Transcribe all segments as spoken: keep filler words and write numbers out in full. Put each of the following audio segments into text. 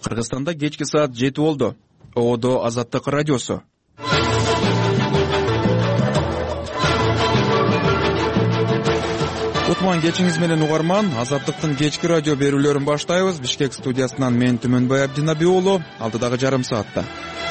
Кыргызстанда кечки саат жети болду. Оодо Азаттык радиосу. Кутман кечиңиз менен угарман. Азаттыктын кечки радио берүүлөрүн баштайбыз. Бишкек студиясынан мен Түмөнбай Абдинаби уулу. Алдыдагы жарым саатта.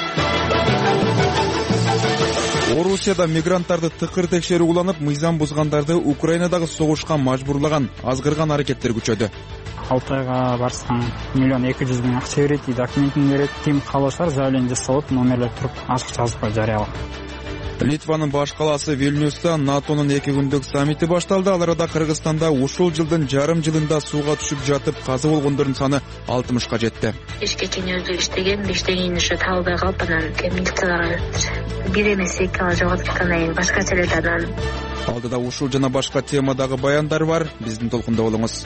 Орусияда мигранттарды тыкыр текшерүү уланып, мыйзам бузгандарды Украинадагы согушка мажбурлаган азгырган аракеттер күчөдү. алты айга барсаң миллион эки жүз миң акча берет, документин берет, ким кааласа заявление жасалып, номерлер туруп ачык жазып жарыялап. Литванын баш калаасы Вильнюста НАТОнун эки күндүк саммити башталды. Ал арада Кыргызстанда ушул жылдын жарым жылында сууга түшүп жатып каза болгондордун саны алтымышка жетти. Кечке чейин өзү иштеген, иштеген ушу таалбай калып, анан милицияларга бир эмес эки ала жоготкандан кийин башкача эле анан. Алдыда ушул жана башка темадагы баяндар бар. Биздин толкунда болуңуз.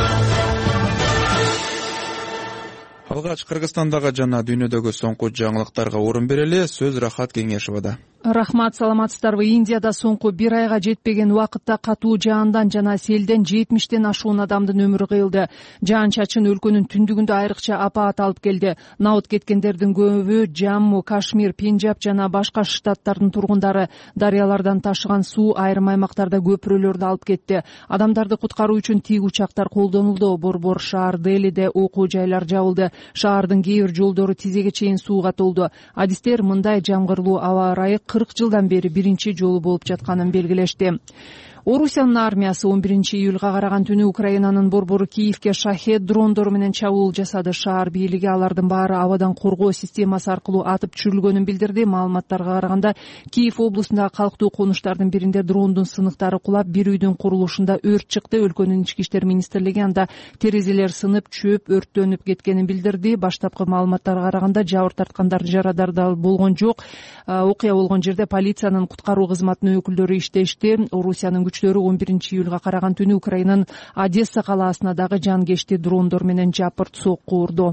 Алгач Кыргызстандагы жана дүйнөдөгү соңку жаңылыктарга орун берели. Сөз Рахат Кеңешевада. Рахмат, саламатсыздарбы. Индияда соңку бир айга жетпеген убакытта катуу жаандан жана селден жетимиштен ашуун адамдын өмүрү кыйылды. Жаан чачын өлкөнүн түндүгүндө айрыкча апаат алып келди. Наут кеткендердин көбү Жамму, Кашмир, Пенджаб жана башка штаттардын тургундары. Дарыялардан ташыган суу айрым аймактарда көпүрөлөрдү алып кетти. Адамдарды куткаруу үчүн тиг учактар колдонулду. Борбор шаар Делиде окуу жайлар жабылды. Шаардын кээ бир жолдору тизеге чейин сууга толду. Адистер мындай жамгырлуу аба ырайы кырк жылдан бери биринчи жолу болуп жатканын белгилешти. Орусиянын армиясы он биринчи июлга караган түнү Украинанын борбору Киевке шахед дрондору менен чабуул жасады. Шаар бийлиги алардын баары абадан коргоо системасы аркылуу атып түшүрүлгөнүн билдирди. Маалыматтарга караганда Киев облусундагы калктуу конуштардын биринде дрондун сыныктары кулап, бир үйдүн курулушунда өрт чыкты. Өлкөнүн ички иштер министрлиги анда терезелер сынып, чөп өрттөнүп кеткенин билдирди. Баштапкы маалыматтарга караганда жабыр тарткандар, жарадар болгон жок. Окуя болгон жерде полициянын куткаруу кызматынын өкүлдөрү иштешти. Орусиянын он биринчи июлга караган түнү Украинанын Одесса калаасына дагы жангечти дрондор менен жапырт сокку урду.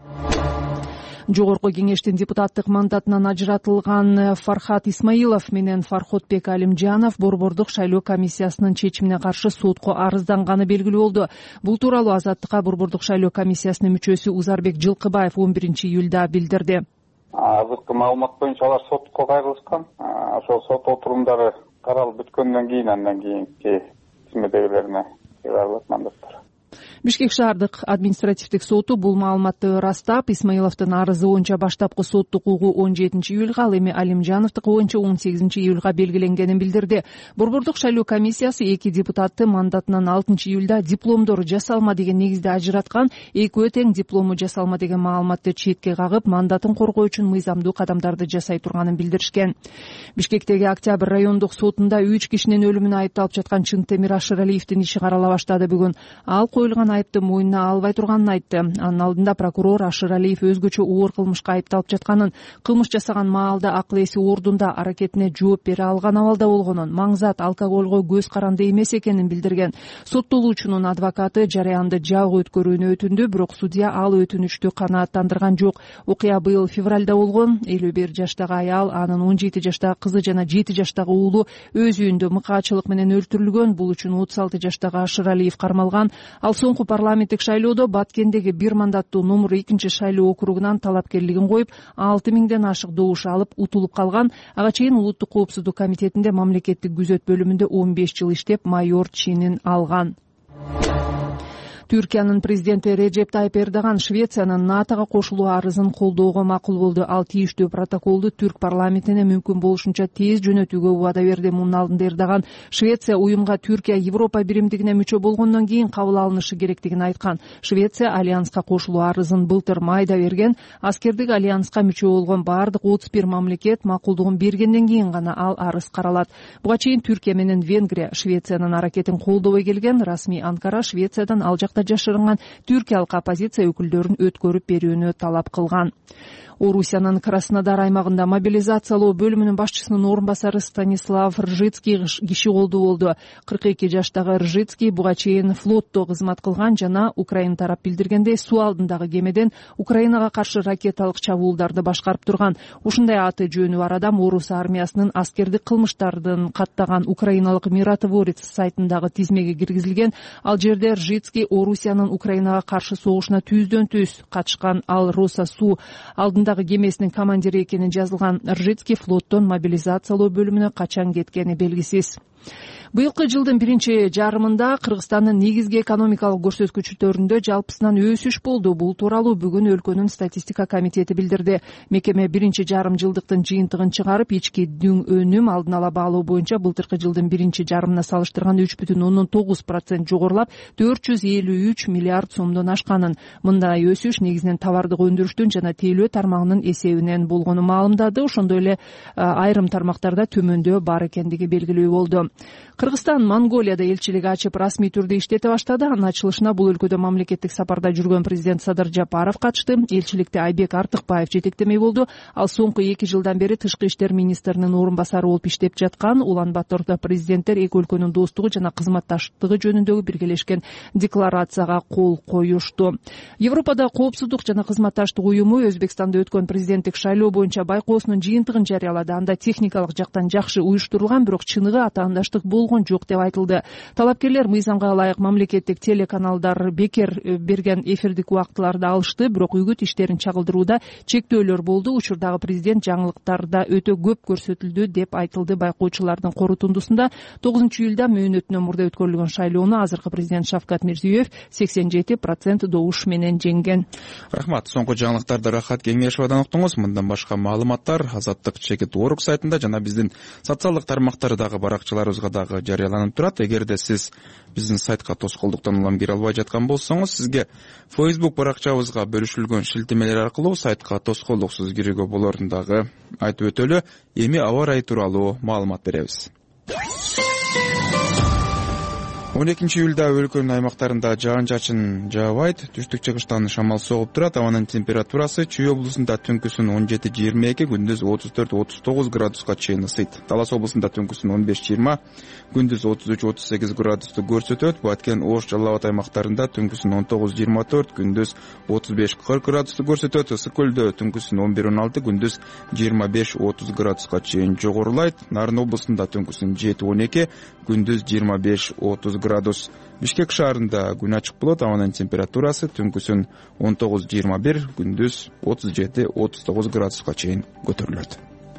Жогорку кеңештин депутаттык мандатынан ажыратылган Фархат Исмаилов менен Фарходбек Алимжанов борбордук шайлоо комиссиясынын чечимине каршы сотко арызданганы белгилүү болду. Бул тууралуу Азаттыкка борбордук шайлоо комиссиясынын мүчөсү Узарбек Жылкыбаев он биринчи июлда билдирди. Азыркы маалымат боюнча алар сотко кайрылышкан. Ошол сот отурумдары каралып бүткөндөн кийин андан кийинки тизмедегилерине кайрылат мандаттар. Бишкек шаардык административдик соту бул маалыматты ырастап, Исмаиловдун арызы боюнча баштапкы соттук угуу он жетинчи июлга, ал эми Алимжановдуку боюнча он сегизинчи июлга белгиленгенин билдирди. Борбордук шайлоо комиссиясы эки депутатты мандатынан алтынчы июлда дипломдору жасалма деген негизде ажыраткан, экөө тең диплому жасалма деген маалыматты четке кагып, мандатын коргоо үчүн мыйзамдуу кадамдарды жасай турганын билдиришкен. Бишкектеги Октябрь райондук сотунда үч кишинин өлүмүнө айыпталып жаткан Чынтемир Ашыралиевдин иши карала баштады бүгүн. Ал коюлган айыпты мойнуна албай турганын айтты. Анын алдында прокурор Ашыралиев өзгөчө оор кылмышка айыпталып жатканын, кылмыш жасаган маалда акыл эси ордунда аракетине жооп бере алган абалда болгонун, маңзат алкоголго көз каранды эмес экенин билдирген. Соттолуучунун адвокаты жараянды жабык өткөрүүнү өтүндү, бирок судья ал өтүнүчтү канааттандырган жок. Окуя быйыл февралда болгон. элүү бир жаштагы аял, анын он жети жаштагы кызы жана жети жаштагы уулу өз үйүндө мыкаачылык менен өлтүрүлгөн. Бул үчүн отуз алты жаштагы Ашыралиев кармалган. Ал соңку парламенттик шайлоодо Баткендеги бир мандаттуу номер экинчи шайлоо округунан талапкерлигин коюп, алты миңден ашык добуш алып утулуп калган. Ага чейин Улуттук коопсуздук комитетинде мамлекеттик күзөт бөлүмүндө он беш жыл иштеп, майор чинин алган. Түркиянын президенти Реджеп Тайип Эрдоган Швециянын НАТОго кошулуу арызын колдоого макул болду. Ал тийиштүү протоколду түрк парламентине мүмкүн болушунча тез жөнөтүүгө убада берди. Мунун алдында Эрдоган Швеция уюмга Түркия Европа биримдигине мүчө болгондон кийин кабыл алынышы керектигин айткан. Швеция альянска кошулуу арызын былтыр майда берген. Аскердик альянска мүчө болгон бардык отуз бир мамлекет макулдугун бергенден кийин гана ал арыз каралат. Буга чейин Түркия менен Венгрия Швециянын аракетин колдобой келген. Расмий Анкара Швециядан ал жакта жашырынган түркиялык оппозиция өкүлдөрүн өткөрүп берүүнү талап кылган. Орусиянын Краснодар аймагында мобилизациялоо бөлүмүнүн башчысынын орун басары Станислав Ржицкий киши колдуу болду. кырк эки жаштагы Ржицкий буга чейин флотто кызмат кылган жана Украина тарап билдиргендей суу алдындагы кемеден Украинага каршы ракеталык чабуулдарды башкарып турган. Ушундай аты жөнү бар адам орус армиясынын аскердик кылмыштардын каттаган украиналык миротворец сайтындагы тизмеге киргизилген. Ал жерде Ржицкий Орусиянын Украинага каршы согушуна түздөн түз катышкан. Ал Роса суу алдындагы кемесинин командири экени жазылган. Ржицкий флоттон мобилизациялоо бөлүмүнө качан кеткени белгисиз. Быйылкы жылдын биринчи жарымында Кыргызстандын негизги экономикалык көрсөткүчтөрүндө жалпысынан өсүш болду. Бул тууралуу бүгүн өлкөнүн статистика комитети билдирди. Мекеме биринчи жарым жылдыктын жыйынтыгын чыгарып, ички өнүм алдын ала баалоо боюнча былтыркы жылдын биринчи жарымына салыштырганда үч бүтүн ондон тогуз процент жогорулап, төрт жүз элүү үч миллиард сомдон ашканын. Мындай өсүш негизинен товардык өндүрүштүн жана тейлөө тармагынын эсебинен болгону маалымдады. Ошондой эле айрым тармактарда төмөндөө бар экендиги белгилүү болду. Кыргызстан Монголияда элчилик ачып расмий түрдө иштете баштады. Анын ачылышына бул өлкөдө мамлекеттик сапарда жүргөн президент Садыр Жапаров катышты. Элчиликте Айбек Артыкбаев жетектемей болду. Ал соңку эки жылдан бери тышкы иштер министринин орун басары болуп иштеп жаткан. Улан Батордо президенттер эки өлкөнүн достугу жана кызматташтыгы жөнүндөгү биргелешкен декларацияга кол коюшту. Европада коопсуздук жана кызматташтык уюму Өзбекстанда өткөн президенттик шайлоо боюнча байкоосунун жыйынтыгын жарыялады. Анда техникалык жактан жакшы уюштурулган, бирок чыныгы атаандаштык болгон жок деп айтылды. Талапкерлер мыйзамга ылайык мамлекеттик телеканалдар бекер берген эфирдик убактыларды алышты, бирок үгүт иштерин чагылдырууда чектөөлөр болду. Учурдагы президент жаңылыктарда өтө көп көрсөтүлдү деп айтылды байкоочулардын корутундусунда. тогузунчу июлда мөөнөтүнөн мурда өткөрүлгөн шайлоону азыркы президент Шавкат Мирзиёев сексен жети процент добуш менен жеңген. Рахмат. Соңку жаңылыктарды Рахат Кеңешовадан уктуңуз. Мындан башка маалыматтар Азаттык чекит орг сайтында жана биздин социалдык тармактардагы баракчаларыбызга дагы жарыяланып турат. Эгерде сиз биздин сайтка тоскоолдуктан улам кире албай жаткан болсоңуз, сизге Facebook баракчабызга бөлүшүлгөн шилтемелер аркылуу сайтка тоскоолдуксуз кирүүгө болорун дагы айтып өтөлү. Эми аба ырайы тууралуу маалымат беребиз. он экинчи июлда өлкөнүн аймактарында жаан-чачын жаабайт, түштүк-чыгыштан шамал согуп турат. Абанын температурасы Чүй облусунда түнкүсүн он жети жыйырма эки, күндүз отуз төрт отуз тогуз градуска чейин ысыйт. Талас облусунда түнкүсүн он беш жыйырма, күндүз отуз үч отуз сегиз градусту көрсөтөт. Баткен, Ош, Жалал Абад аймактарында түнкүсүн он тогуз жыйырма төрт, күндүз отуз беш кырк градусту көрсөтөт. Ысык көлдө түнкүсүн он бир он алты, күндүз жыйырма беш отуз градуска чейин жогорулайт. Нарын облусунда түнкүсүн жети он эки, күндүз жыйырма беш отуз градус. Бишкек шаарында күн ачык болот. Абанын температурасы түнкүсүн он тогуз жыйырма бир, күндүз отуз жети отуз тогуз градуска чейин көтөрүлөт.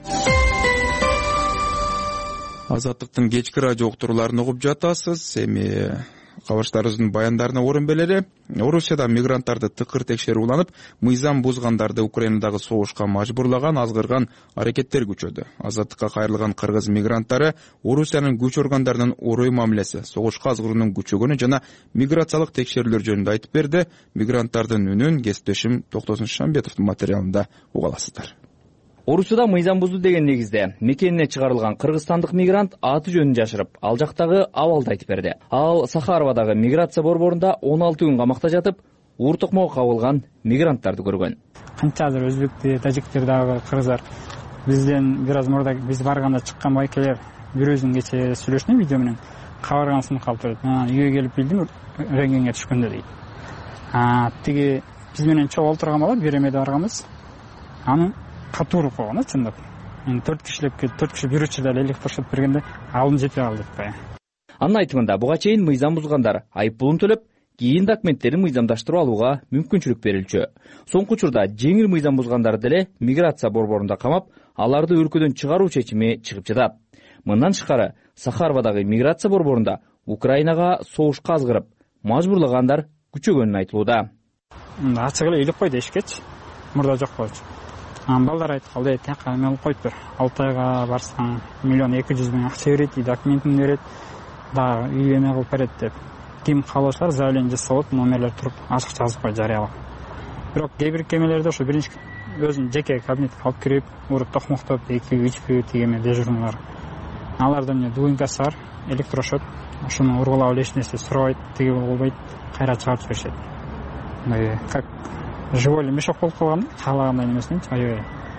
Азаттыктын кечки радио уктурууларын угуп жатасыз. Эми кабарчыларыбыздын баяндарына орун берели. Орусияда мигранттарды тыкыр текшерүү уланып, мыйзам бузгандарды Украинадагы согушка мажбурлаган азгырган аракеттер күчөдү. Азаттыкка кайрылган кыргыз мигранттары Орусиянын күч органдарынын орой мамилеси, согушка азгыруунун күчөгөнү жана миграциялык текшерүүлөр жөнүндө айтып берди. Мигранттардын үнүн кесиптешим Токтосун Шамбетовдун материалында уга аласыздар. Орусияда мыйзам бузду деген негизде мекенине чыгарылган кыргызстандык мигрант аты жөнүн жашырып, ал жактагы абалды айтып берди. Ал Сахаровадагы миграция борборунда он алты күн камакта жатып, уур токмого кабылган мигранттарды көргөн. Канчадыр өзбектер, тажиктер дагы кыргыздар бизден бир аз мурда биз барганда чыккан байкелер бир өзүн кече сүйлөшүнү видео менен кабаргансын калып турат. Үйгө келип билдим, рентгенге түшкөндө дейт. А тиги биз менен чогуу олтурган бала бир эмеде барганбыз. Аны катууруп койгон, чындап. Эми төрт кишилеп келип, төрт киши бир учурда электрошок бергенде алдым жетпей калды деп кая. Анын айтымында буга чейин мыйзам бузгандар айыппулун төлөп, кийин документтерин мыйзамдаштырып алууга мүмкүнчүлүк берилчү. Соңку учурда жеңил мыйзам бузгандарды деле миграция борборунда камап, аларды өлкөдөн чыгаруу чечими чыгып жатат. Мындан тышкары, Сахаровадагы миграция борборунда Украинага согушка азгырып, мажбурлагандар күчөгөнү айтылууда. Ачык эле үйлөп кой дешкечи. Мурда жок болчу. Балдар айткалды, тияка эме алып коюптур. алты айга барсаң миллион эки жүз миң акча берет, документин берет, дагы үй эме кылып берет деп. Ким каалоочулар заявление жасап, номерлер туруп, ачыкча жазып коюп жарыялап. Бирок кээ бир кемелерде ошо биринчи өзүнүн жеке кабинетке алып кирип, уруп токмоктоп, эки үч тигеме дежурныйлар. Алардан эмне дуинкасы бар, электрошок, ошону ургулап эле эч нерсе сурабайт, тиги болбойт, кайра чыгарып жиберишет. Мындай как живой эле мешок болуп калган, каалагандай немесиненчи, аябай.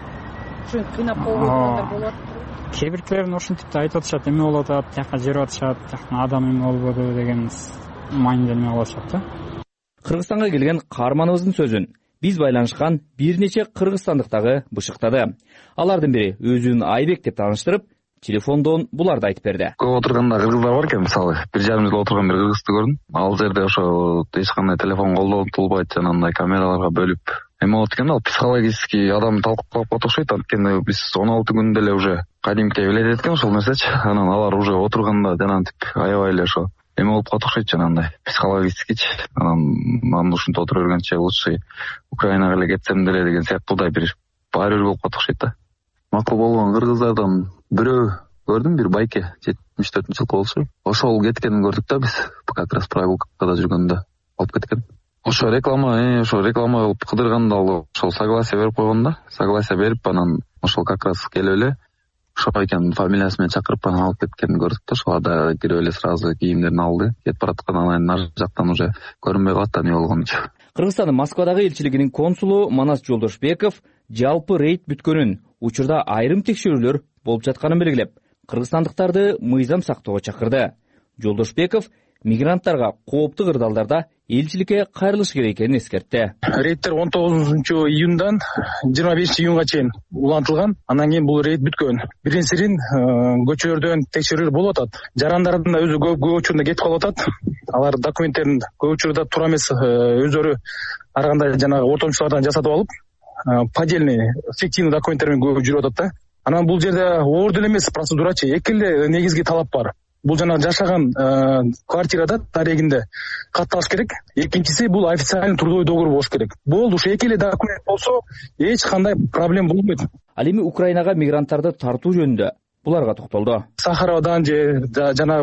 Ошо кыйнап койгондар болот. Кээ биркилерин ушинтип да айтып атышат, эме болуп атат, тияка жер атышат, тияктан адам эме болбоду деген майнде эме кылып атышат да. Кыргызстанга келген каарманыбыздын сөзүн биз байланышкан бир нече кыргызстандыктагы бышыктады. Алардын бири өзүн Айбек деп тааныштырып, телефондон буларды айтып берди. Көп отурганда кыргыздар бар экен, мисалы, бир жарым жыл отурган бир кыргызды көрдүм. Ал жерде ошо эч кандай телефон колдонулбайт, жанагындай камераларга бөлүп эме болот экен, ал психологический адам талкалап окшойт. Анткени биз он алты күндө эле уже кадимкидей билет экен ошол нерсечи. Анан алар уже отурганда жанагынтип аябай эле ошо эме болуп калат окшойт, жанагындай психологическийчи. Анан мен ушинтип отура бергенче лучше Украинага эле кетсем деле деген сыяктуудай бир баары бир болуп калат окшойт да. Макул болгон кыргыздардан бирөө көрдүм, бир байке, жетимиш төртүнчү жылкы болчу. Ошол кеткенин көрдүк да биз, как раз прогулкада жүргөндө алып кеткен. Ошо реклама, ошо реклама болуп кыдырганда ал ошол согласие берип койгон да, согласие берип, анан ошол как раз келип эле ошо экен фамилиясы менен чакырып анан алып кеткенин көрдүк да. Ошол ада кирип эле сразу кийимдерин алды, кетип бараткан, анан ар жактан уже көрүнбөй калат да эмне болгонучу. Кыргызстандын Москвадагы элчилигинин консулу Манас Жолдошбеков жалпы рейд бүткөнүн, учурда айрым текшерүүлөр болуп жатканын белгилеп, кыргызстандыктарды мыйзам сактоого чакырды. Жолдошбеков мигранттарга кооптуу кырдаалдарда элчиликке кайрылыш керек экенин эскертти. Рейдтер он тогузунчу июндан жыйырма бешинчи июнга чейин улантылган. Андан кийин бул рейд бүткөн. Биринчиден көчөлөрдөн текшерүү болуп атат. Жарандардын да өзү көп учурунда кетип калып атат. Алар документтерин көп учурда туура эмес өздөрү ар кандай жанагы ортомчулардан жасатып алып, поддельный, фиктивный документтер менен көп жүрүп атат да. Анан бул жерде оор деле эмес процедурачы, эки эле негизги талап бар. Бул жана жашаган квартирада тарегинде катталыш керек. Экинчиси бул официальный трудовой договор болуш керек. Болду, ошо эки эле документ болсо, эч кандай проблема болбойт. Ал эми Украинага мигранттарды тартуу жөнүндө буларга токтолду. Сахаровдан же жана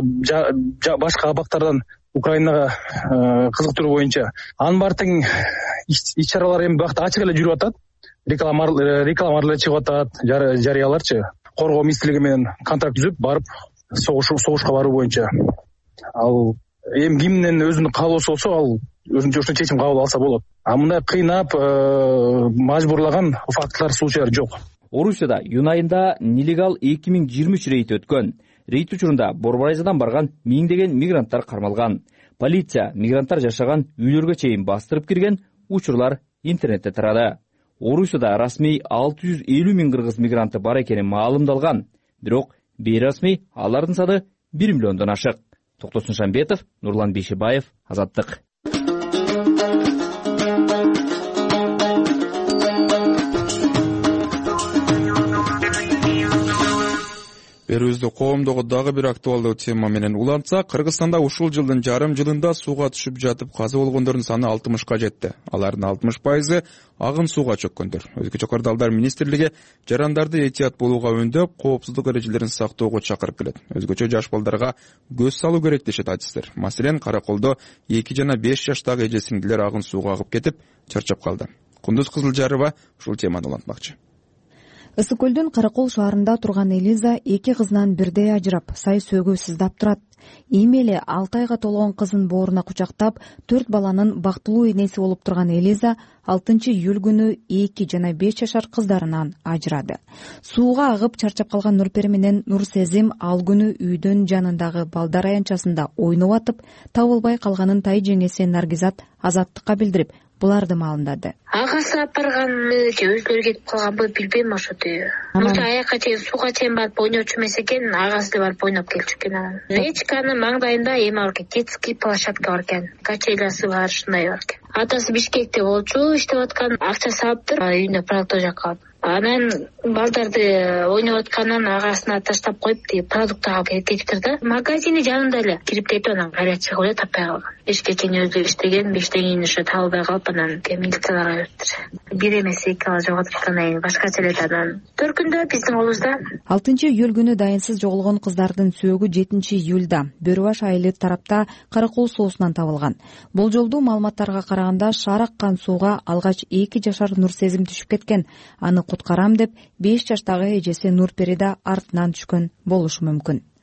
башка абактардан Украинага кызыктыруу боюнча анын баардык иш-чаралар эми бакта ачык эле жүрүп атат. Рекламалар чыгып атат, жарыяларчы. Коргоо министрлиги менен контракт түзүп барып согушка баруу боюнча. Ал эми кимдин өзүнүн каалоосу болсо, ал өзүнчө ошо чечим кабыл алса болот. А мындай кыйнап, мажбурлаган фактылар, случайлар жок. Орусияда июнь айында нелегал эки миң жыйырма үч рейд өткөн. Рейд учурунда Борборайзадан барган миңдеген мигранттар кармалган. Полиция мигранттар жашаган үйлөргө чейин бастырып кирген, учурлар интернетте тарады. Орусияда расмий алты жүз элүү миң кыргыз мигранты бар экени маалымдалган. Бирок бейрасмий алардын саны бир миллиондон ашык. Токтосун Шамбетов, Нурлан Бейшебаев, Азаттык. Берүүбүздү коомдогу дагы бир актуалдуу тема менен улантсак, Кыргызстанда ушул жылдын жарым жылында сууга түшүп жатып каза болгондордун саны алтымышка жетти. Алардын алтымыш пайызы агын сууга чөккөндөр. Өзгөчө Кырдаалдар министрлиги жарандарды этият болууга үндөп, коопсуздук эрежелерин сактоого чакырып келет. Өзгөчө жаш балдарга көз салуу керек дешет адистер. Маселен, Караколдо эки жана беш жаштагы эже сиңдилер агын сууга агып кетип, чарчап калды. Кундуз Кызылжарова ушул теманы улантмакчы. Ысык көлдүн Каракол шаарында турган Элиза эки кызынан бирдей ажырап, сай сөөгө сыздап турат. Эми эле алты айга толгон кызын бооруна кучактап, төрт баланын бактылуу энеси болуп турган Элиза алтынчы июль күнү эки жана беш жашар кыздарынан ажырады. Сууга агып чарчап калган Нурпери менен Нурсезим ал күнү үйдүн жанындагы балдар аянтчасында ойноп атып, табылбай калганын тай жеңеси Наргизат Азаттыкка билдирип, буларды маалымдады. Агасы алып барган же өзлөрү кетип калганбы билбейм ошоту. Мурда аякка чейин сууга чейин барып ойночу эмес экен, агасы да барып ойноп келчү экен анан. Речканын маңдайында эми бар экен, детский площадка бар экен, качелясы бар, ушундай бар экен. Атасы Бишкекте болчу, иштеп аткан, акча салыптыр, үйүндө продукт жакка. Анан балдарды ойноп атканын агасына таштап коюп, тиги продукт алып кетиптир да. Магазини жанында эле кирип кетип, анан кайра чыгып эле таппай калган. Бешке чейин өзү иштеген, бештен кийин ошо табылбай калып, анан милицияларга бериптир. Бир эмес эки бала жоготуп аткандан кийин башкача эле анан төркүндө биздин колубузда. алтынчы июль күнү дайынсыз жоголгон кыздардын сөөгү жетинчи июлда Бөрү баш айылы тарапта Каракол соосунан табылган. Болжолдуу маалыматтарга караганда, шаар аккан сууга алгач эки жашар Нурсезим түшүп кеткен. Аны куткарам деп беш жаштагы эжеси Нурпери да артынан түшкөн болушу мүмкүн.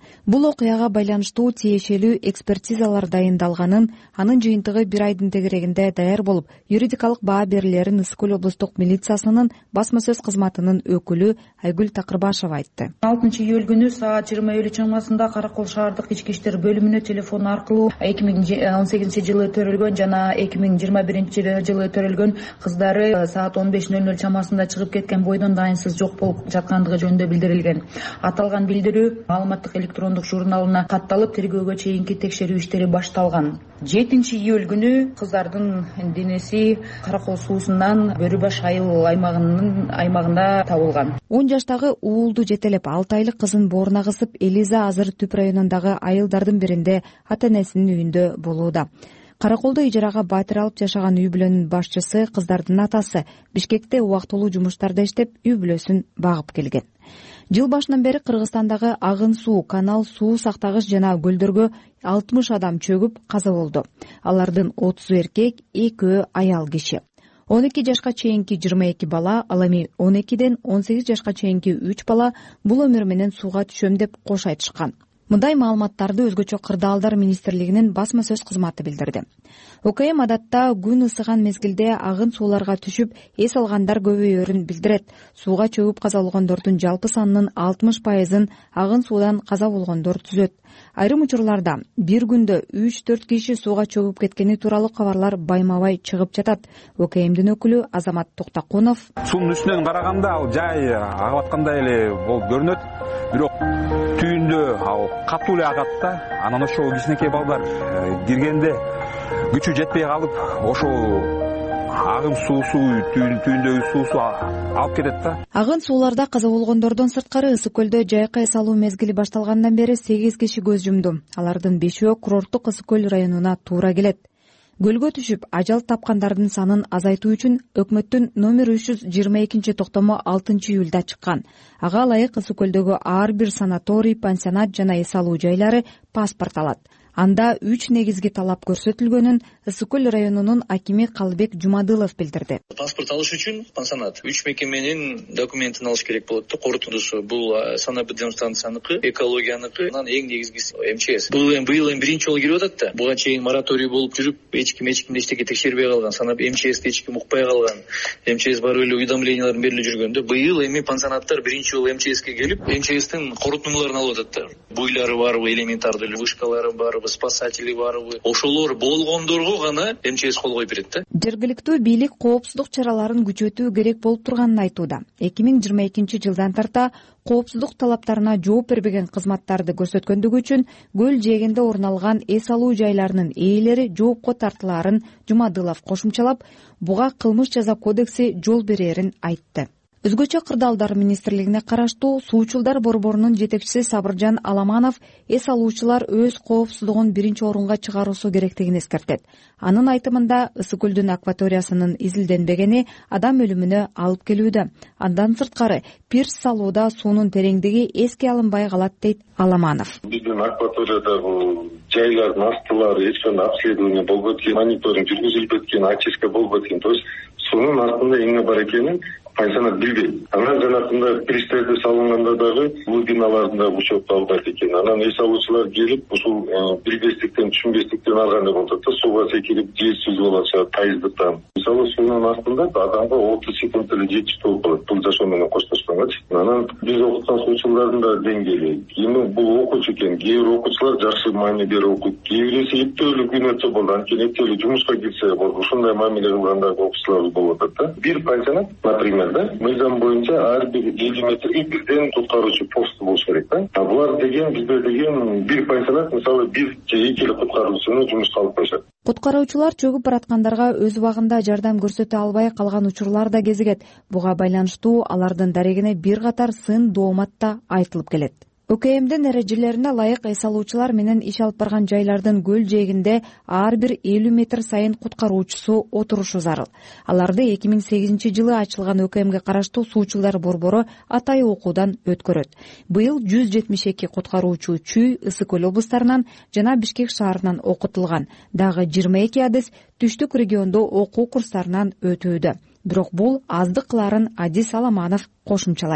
Бул окуяга байланыштуу тиешелүү экспертизалар дайындалганын, анын жыйынтыгы бир айдын тегерегинде даяр болуп, юридикалык баа берилерин Ысык көл облустук милициясынын басма сөз кызматынын өкүлү Айгүл Такырбашева айтты. алтынчы июль күнү саат жыйырма элүү чамасында Кара Кол шаардык ички иштер бөлүмүнө телефон аркылуу эки миң он сегизинчи жылы төрөлгөн жана эки миң жыйырма биринчи жылы төрөлгөн кыздары саат он беш ноль ноль чамасында чыгып кеткен бойдон дайынсыз жок болуп жаткандыгы жөнүндө билдирилген. Аталган билдирүү маалыматтык электрондук журналына катталып, тергөөгө чейинки текшерүү иштери башталган. жетинчи июль күнү кыздардын денеси Каракол суусунан Бөрүбаш айыл аймагынын аймагында табылган. он жаштагы уулду жетелеп алты айлык кызын бооруна кысып, Элиза азыр Түп районундагы айылдардын биринде ата энесинин үйүндө болууда. Караколдо ижарага батир алып жашаган үй бүлөнүн башчысы, кыздардын атасы Бишкекте убактылуу жумуштарда иштеп, үй бүлөсүн багып келген. Жыл башынан бери Кыргызстандагы агын суу, канал, суу сактагыч жана көлдөргө алтымыш адам чөгүп каза болду. Алардын отузу эркек, экөө аял киши. он эки жашка чейинки жыйырма эки бала, ал эми он экиден он сегиз жашка чейинки үч бала бул өмүр менен сууга түшөм деп кош айтышкан. Мындай маалыматтарды Өзгөчө кырдаалдар министрлигинин басма сөз кызматы билдирди. ОКМ адатта күн ысыган мезгилде агын сууларга түшүп, эс алгандар көбөйөрүн билдирет. Сууга чөгүп каза болгондордун жалпы санынын алтымыш пайызын агын суудан каза болгондор түзөт. Айрым учурларда бир күндө үч төрт киши сууга чөгүп кеткени тууралуу кабарлар байма-бай чыгып жатат. ОКМдин өкүлү Азамат Токтокунов: Суунун үстүнөн караганда ал жай агып аткандай эле болуп көрүнөт, бирок түйүндө ал катуу эле агат да. Анан ошол кичинекей балдар киргенде күчү жетпей калып, ошол агын суусу түйүндөгү суусу алып кетет да. Агын сууларда каза болгондордон сырткары Ысык көлдө жайкы эс алуу мезгили башталгандан бери сегиз киши көз жумду. Алардын бешөө курорттук Ысык көл районуна туура келет. Көлгө түшүп, ажал тапкандардын санын азайтуу үчүн өкмөттүн номер үч жүз жыйырма экинчи токтому алтынчы июлда чыккан. Ага ылайык Ысык көлдөгү ар бир санаторий, пансионат жана эс алуу жайлары паспорт алат. Анда үч негизги талап көрсөтүлгөнүн Ысык көл районунун акими Калыбек Жумадылов билдирди. Паспорт алыш үчүн пансионат үч мекеменин документин алыш керек болот да. Корутундусу бул санэпидемстанцияныкы, экологияныкы, анан эң негизгиси эм че эс. Бул эми быйыл эми биринчи жолу кирип атат да. Буга чейин мораторий болуп жүрүп, эч ким эч кимди эчтеке текшербей калган. Санап эм че эсти эч ким укпай калган. эм че эс барып эле уведомленияларын берилип жүргөндө, быйыл эми пансионаттар биринчи жолу эм че эске келип, эм че эстин корутундуларын алып атат да. Буйлары барбы, элементардуу вышкалары барбы, спасатели барбы, ошолор болгондорго гана эм че эс кол коюп берет да. Жергиликтүү бийлик коопсуздук чараларын күчөтүү керек болуп турганын айтууда. эки миң жыйырма экинчи жылдан тарта коопсуздук талаптарына жооп бербеген кызматтарды көрсөткөндүгү үчүн көл жээгинде орун алган эс алуу жайларынын ээлери жоопко тартылаарын Жумадылов кошумчалап, буга кылмыш жаза кодекси жол берерин айтты. Өзгөчө кырдаалдар министрлигине караштуу суучулдар борборунун жетекчиси Сабыржан Аламанов эс алуучулар өз коопсуздугун биринчи орунга чыгаруусу керектигин эскертет. Анын айтымында Ысык көлдүн акваториясынын изилденбегени адам өлүмүнө алып келүүдө. Андан сырткары пирс салууда суунун тереңдиги эске алынбай калат дейт Аламанов. Биздин акваториядагы жайлардын астылары эч кандай обследование болбойт экен, мониторинг жүргүзүлбөйт экен, очистка болбойт экен. То есть суунун астында эмне бар экенин пансионат билбейт. Анан жанакындай пристерди салынганда дагы глубиналарында учет албайт экен. Анан эс алуучулар келип, ушул билбестиктен, түшүнбестиктен алгандай болуп атат да, сууга секирип, жер сүзүп алышат тайыздыктан. Мисалы суунун астында адамга отуз секунд эле жетиштүү болуп калат, бул жашоо менен коштошконгочу. Анан биз окуткан суучулардын да деңгээли. Эми бул окуучу экен, кээ бир окуучулар жакшы маани берип окуйт. Кээ бирөөсү эптөөлүү күн өтсө болду, анткени эптөөлүү жумушка кирсе болду. Ушундай мамиле кылгандагы окуучулар болуп атат да. Бир пансионат, например, мыйзам боюнча ар бир элүү метрге бирден куткаруучу пост болуш керек да. А булар деген, бизде деген бир пансионат, мисалы бир же эки эле куткаруучуну жумушка алып коюшат. Куткаруучулар чөгүп бараткандарга өз убагында жардам көрсөтө албай калган учурлар да кезигет. Буга байланыштуу алардын дарегине бир катар сын доомат да айтылып келет. ОКМдин эрежелерине ылайык эс алуучулар менен иш алып барган жайлардын көл жээгинде ар бир элүү метр сайын куткаруучусу отурушу зарыл. Аларды эки миң сегизинчи жылы ачылган ОКМге караштуу суучулдар борбору атайы окуудан өткөрөт. Быйыл жүз жетимиш эки куткаруучу Чүй, Ысык көл облустарынан жана Бишкек шаарынан окутулган. Дагы жыйырма эки адис түштүк региондо окуу курстарынан өтүүдө. Бирок бул аздык кыларын Адис Аламанов кошумчалайт.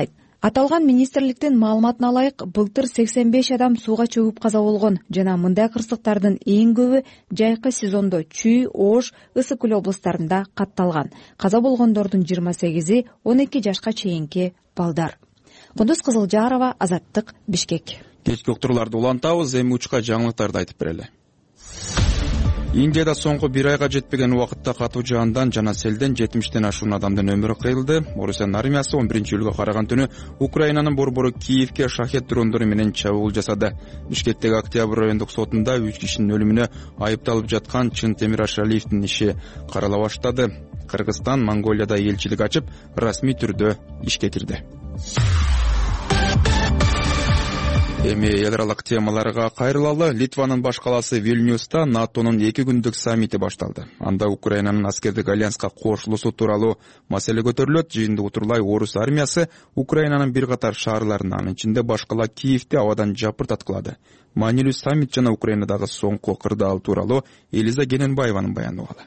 Аталган министрликтин маалыматына ылайык, былтыр сексен беш адам сууга чөгүп каза болгон жана мындай кырсыктардын эң көбү жайкы сезондо Чүй, Ош, Ысык Көл облустарында катталган. Каза болгондордун жыйырма сегизи он эки жашка чейинки балдар. Кундуз Кызылжарова, Азаттык, Бишкек. Кечки уктурууларды улантабыз, эми учка жаңылыктарды айтып берели. Индияда соңку бир айга жетпеген убакытта катуу жаандан жана селден жетимиштен ашуун адамдын өмүрү кыйылды. Орусиянын армиясы он биринчи июлга караган түнү Украинанын борбору Киевке шахет дрондору менен чабуул жасады. Бишкектеги Октябрь райондук сотунда үч кишинин өлүмүнө айыпталып жаткан Чын Темир Ашалиевдин иши карала баштады. Кыргызстан Монголияда элчилик ачып, расмий түрдө ишке кирди. Эми эл аралык темаларга кайрылалы. Литванын баш калаасы Вильнюста НАТОнун эки күндүк саммити башталды. Анда Украинанын аскердик альянска кошулуусу тууралуу маселе көтөрүлөт. Жыйынды утурлай орус армиясы Украинанын бир катар шаарларын, анын ичинде баш кала Киевди абадан жапыртаткылады. Маанилүү саммит жана Украинадагы соңку кырдаал тууралуу Элиза Гененбаеванын баяны угалы.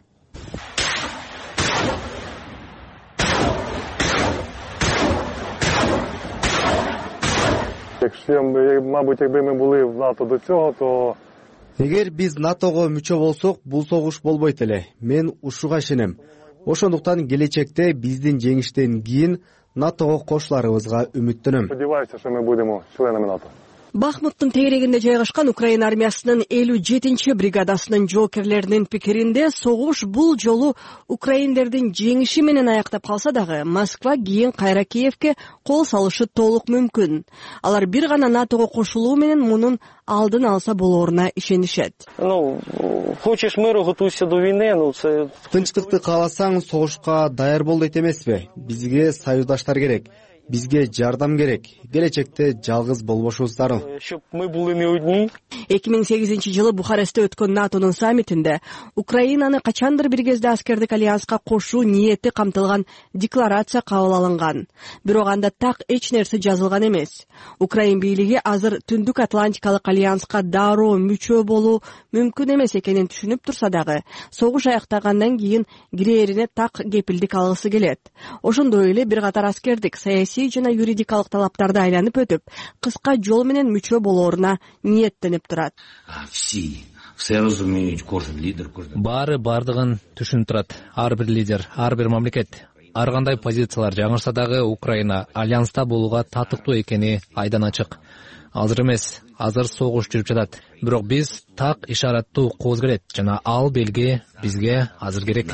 Мабуть, якби ми були в НАТО до цього, то эгер биз НАТОго мүчө болсок, бул согуш болбойт эле. Мен ушуга ишенем. Ошондуктан келечекте биздин жеңиштен кийин НАТОго кошуларыбызга үмүттөнөм. Сподіваюся, що ми будемо членами НАТО. Бахмуттун тегерегинде жайгашкан Украина армиясынын элүү жетинчи бригадасынын жоокерлеринин пикиринде согуш бул жолу украиндердин жеңиши менен аяктап калса дагы, Москва кийин кайра Киевке кол салышы толук мүмкүн. Алар бир гана НАТОго кошулуу менен мунун алдын алса болооруна ишенишет. Ну, хочеш миру, готуйся до войны, ну це тынчтыкты кааласаң, согушка даяр бол дейт эмеспи? Бизге союздаштар керек. Бизге жардам керек. Келечекте жалгыз болбошубуз зарыл. Щоб мы були не одни. эки миң сегизинчи жылы Бухарестте өткөн НАТОнун саммитинде Украинаны качандыр бир кезде аскердик альянска кошуу ниети камтылган декларация кабыл алынган. Бирок анда так эч нерсе жазылган эмес. Украин бийлиги азыр Түндүк Атлантикалык альянска дароо мүчө болуу мүмкүн эмес экенин түшүнүп турса дагы, согуш аяктагандан кийин кирээрине так кепилдик алгысы келет. Ошондой эле бир катар аскердик саясий жана юридикалык талаптарды айланып өтүп, кыска жол менен мүчө болооруна ниеттенип турат. Баары бардыгын түшүнүп турат. Ар бир лидер, ар бир мамлекет, ар кандай позициялар жаңырса дагы Украина альянста болууга татыктуу экени айдан ачык. Азыр эмес, азыр согуш жүрүп жатат. Бирок биз так ишараттуу кооз келет жана ал белги бизге азыр керек.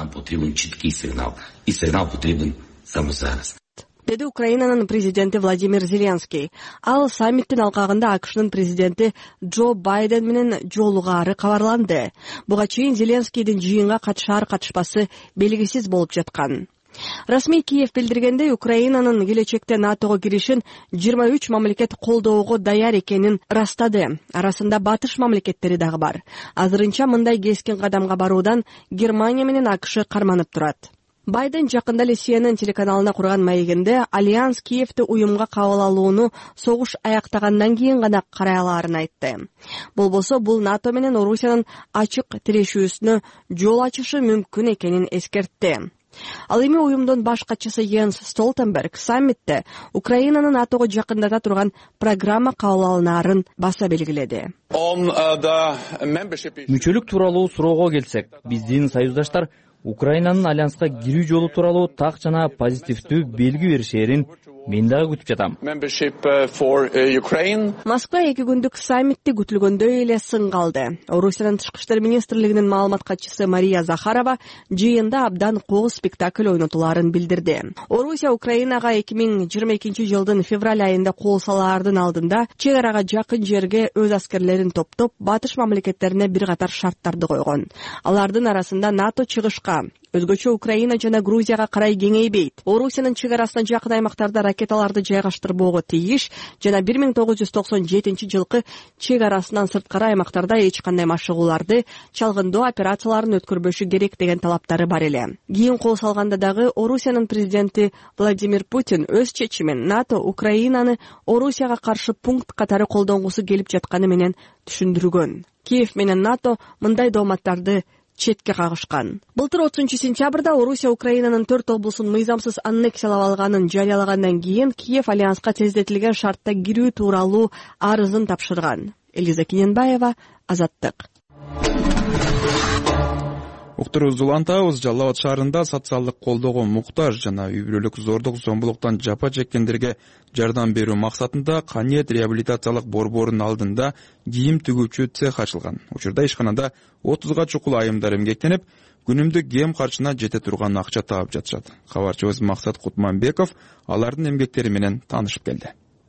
Деди Украинанын президенти Владимир Зеленский. Ал саммиттин алкагында АКШнын президенти Джо Байден менен жолугаары кабарланды. Буга чейин Зеленскийдин жыйынга катышаар катышпасы белгисиз болуп жаткан. Расмий Киев билдиргендей, Украинанын келечекте НАТОго киришин жыйырма үч мамлекет колдоого даяр экенин растады. Арасында батыш мамлекеттери дагы бар. Азырынча мындай кескин кадамга баруудан Германия менен АКШ карманып турат. Байден жакында эле Си Эн Эн телеканалына курган маегинде Альянс Киевти уюмга кабыл алууну согуш аяктагандан кийин гана карай алаарын айтты. Болбосо бул НАТО менен Орусиянын ачык тирешүүсүнө жол ачышы мүмкүн экенин эскертти. Ал эми уюмдун баш катчысы Йенс Столтенберг саммитте Украинаны НАТОго жакындата турган программа кабыл алынаарын баса белгиледи. Мүчөлүк тууралуу суроого келсек, биздин союздаштар Украинанын альянска кирүү жолу тууралуу так жана позитивдүү белги беришээрин мен дагы күтүп жатам. Москва эки күндүк саммитти күтүлгөндөй эле сын калды. Орусиянын тышкы иштер министрлигинин маалымат катчысы Мария Захарова жыйында абдан кооз спектакль ойнотуларын билдирди. Орусия Украинага эки миң жыйырма экинчи жылдын февраль айында кол салаардын алдында чек арага жакын жерге өз аскерлерин топтоп, батыш мамлекеттерине бир катар шарттарды койгон. Алардын арасында НАТО чыгышка, өзгөчө Украина жана Грузияга карай кеңейбейт. Орусиянын чек арасына жакын аймактарда ракеталарды жайгаштырбоого тийиш жана бир миң тогуз жүз токсон жетинчи жылкы чек арасынан сырткары аймактарда эч кандай машыгууларды, чалгындоо операцияларын өткөрбөшү керек деген талаптары бар эле. Кийин кол салганда дагы Орусиянын президенти Владимир Путин өз чечимин НАТО Украинаны Орусияга каршы пункт катары колдонгусу келип жатканы менен түшүндүргөн. Киев менен НАТО мындай дооматтарды четке кагышкан. Былтыр отузунчу сентябрда Орусия Украинанын төрт облусун мыйзамсыз аннексиялап алганын жарыялагандан кийин Киев альянска тездетилген шартта кирүү тууралуу арызын тапшырган. Элиза Кененбаева, Азаттык. Уктуруубузду улантабыз. Жалал Абад шаарында социалдык колдоого муктаж жана үй бүлөлүк зордук зомбулуктан жапа чеккендерге жардам берүү максатында Каниет реабилитациялык борборунун алдында кийим тигүүчү цех ачылган. Учурда ишканада отузга чукул айымдар эмгектенип, күнүмдүк кем карчына жете турган акча таап жатышат. Кабарчыбыз Максат Кутманбеков алардын эмгектери менен таанышып келди.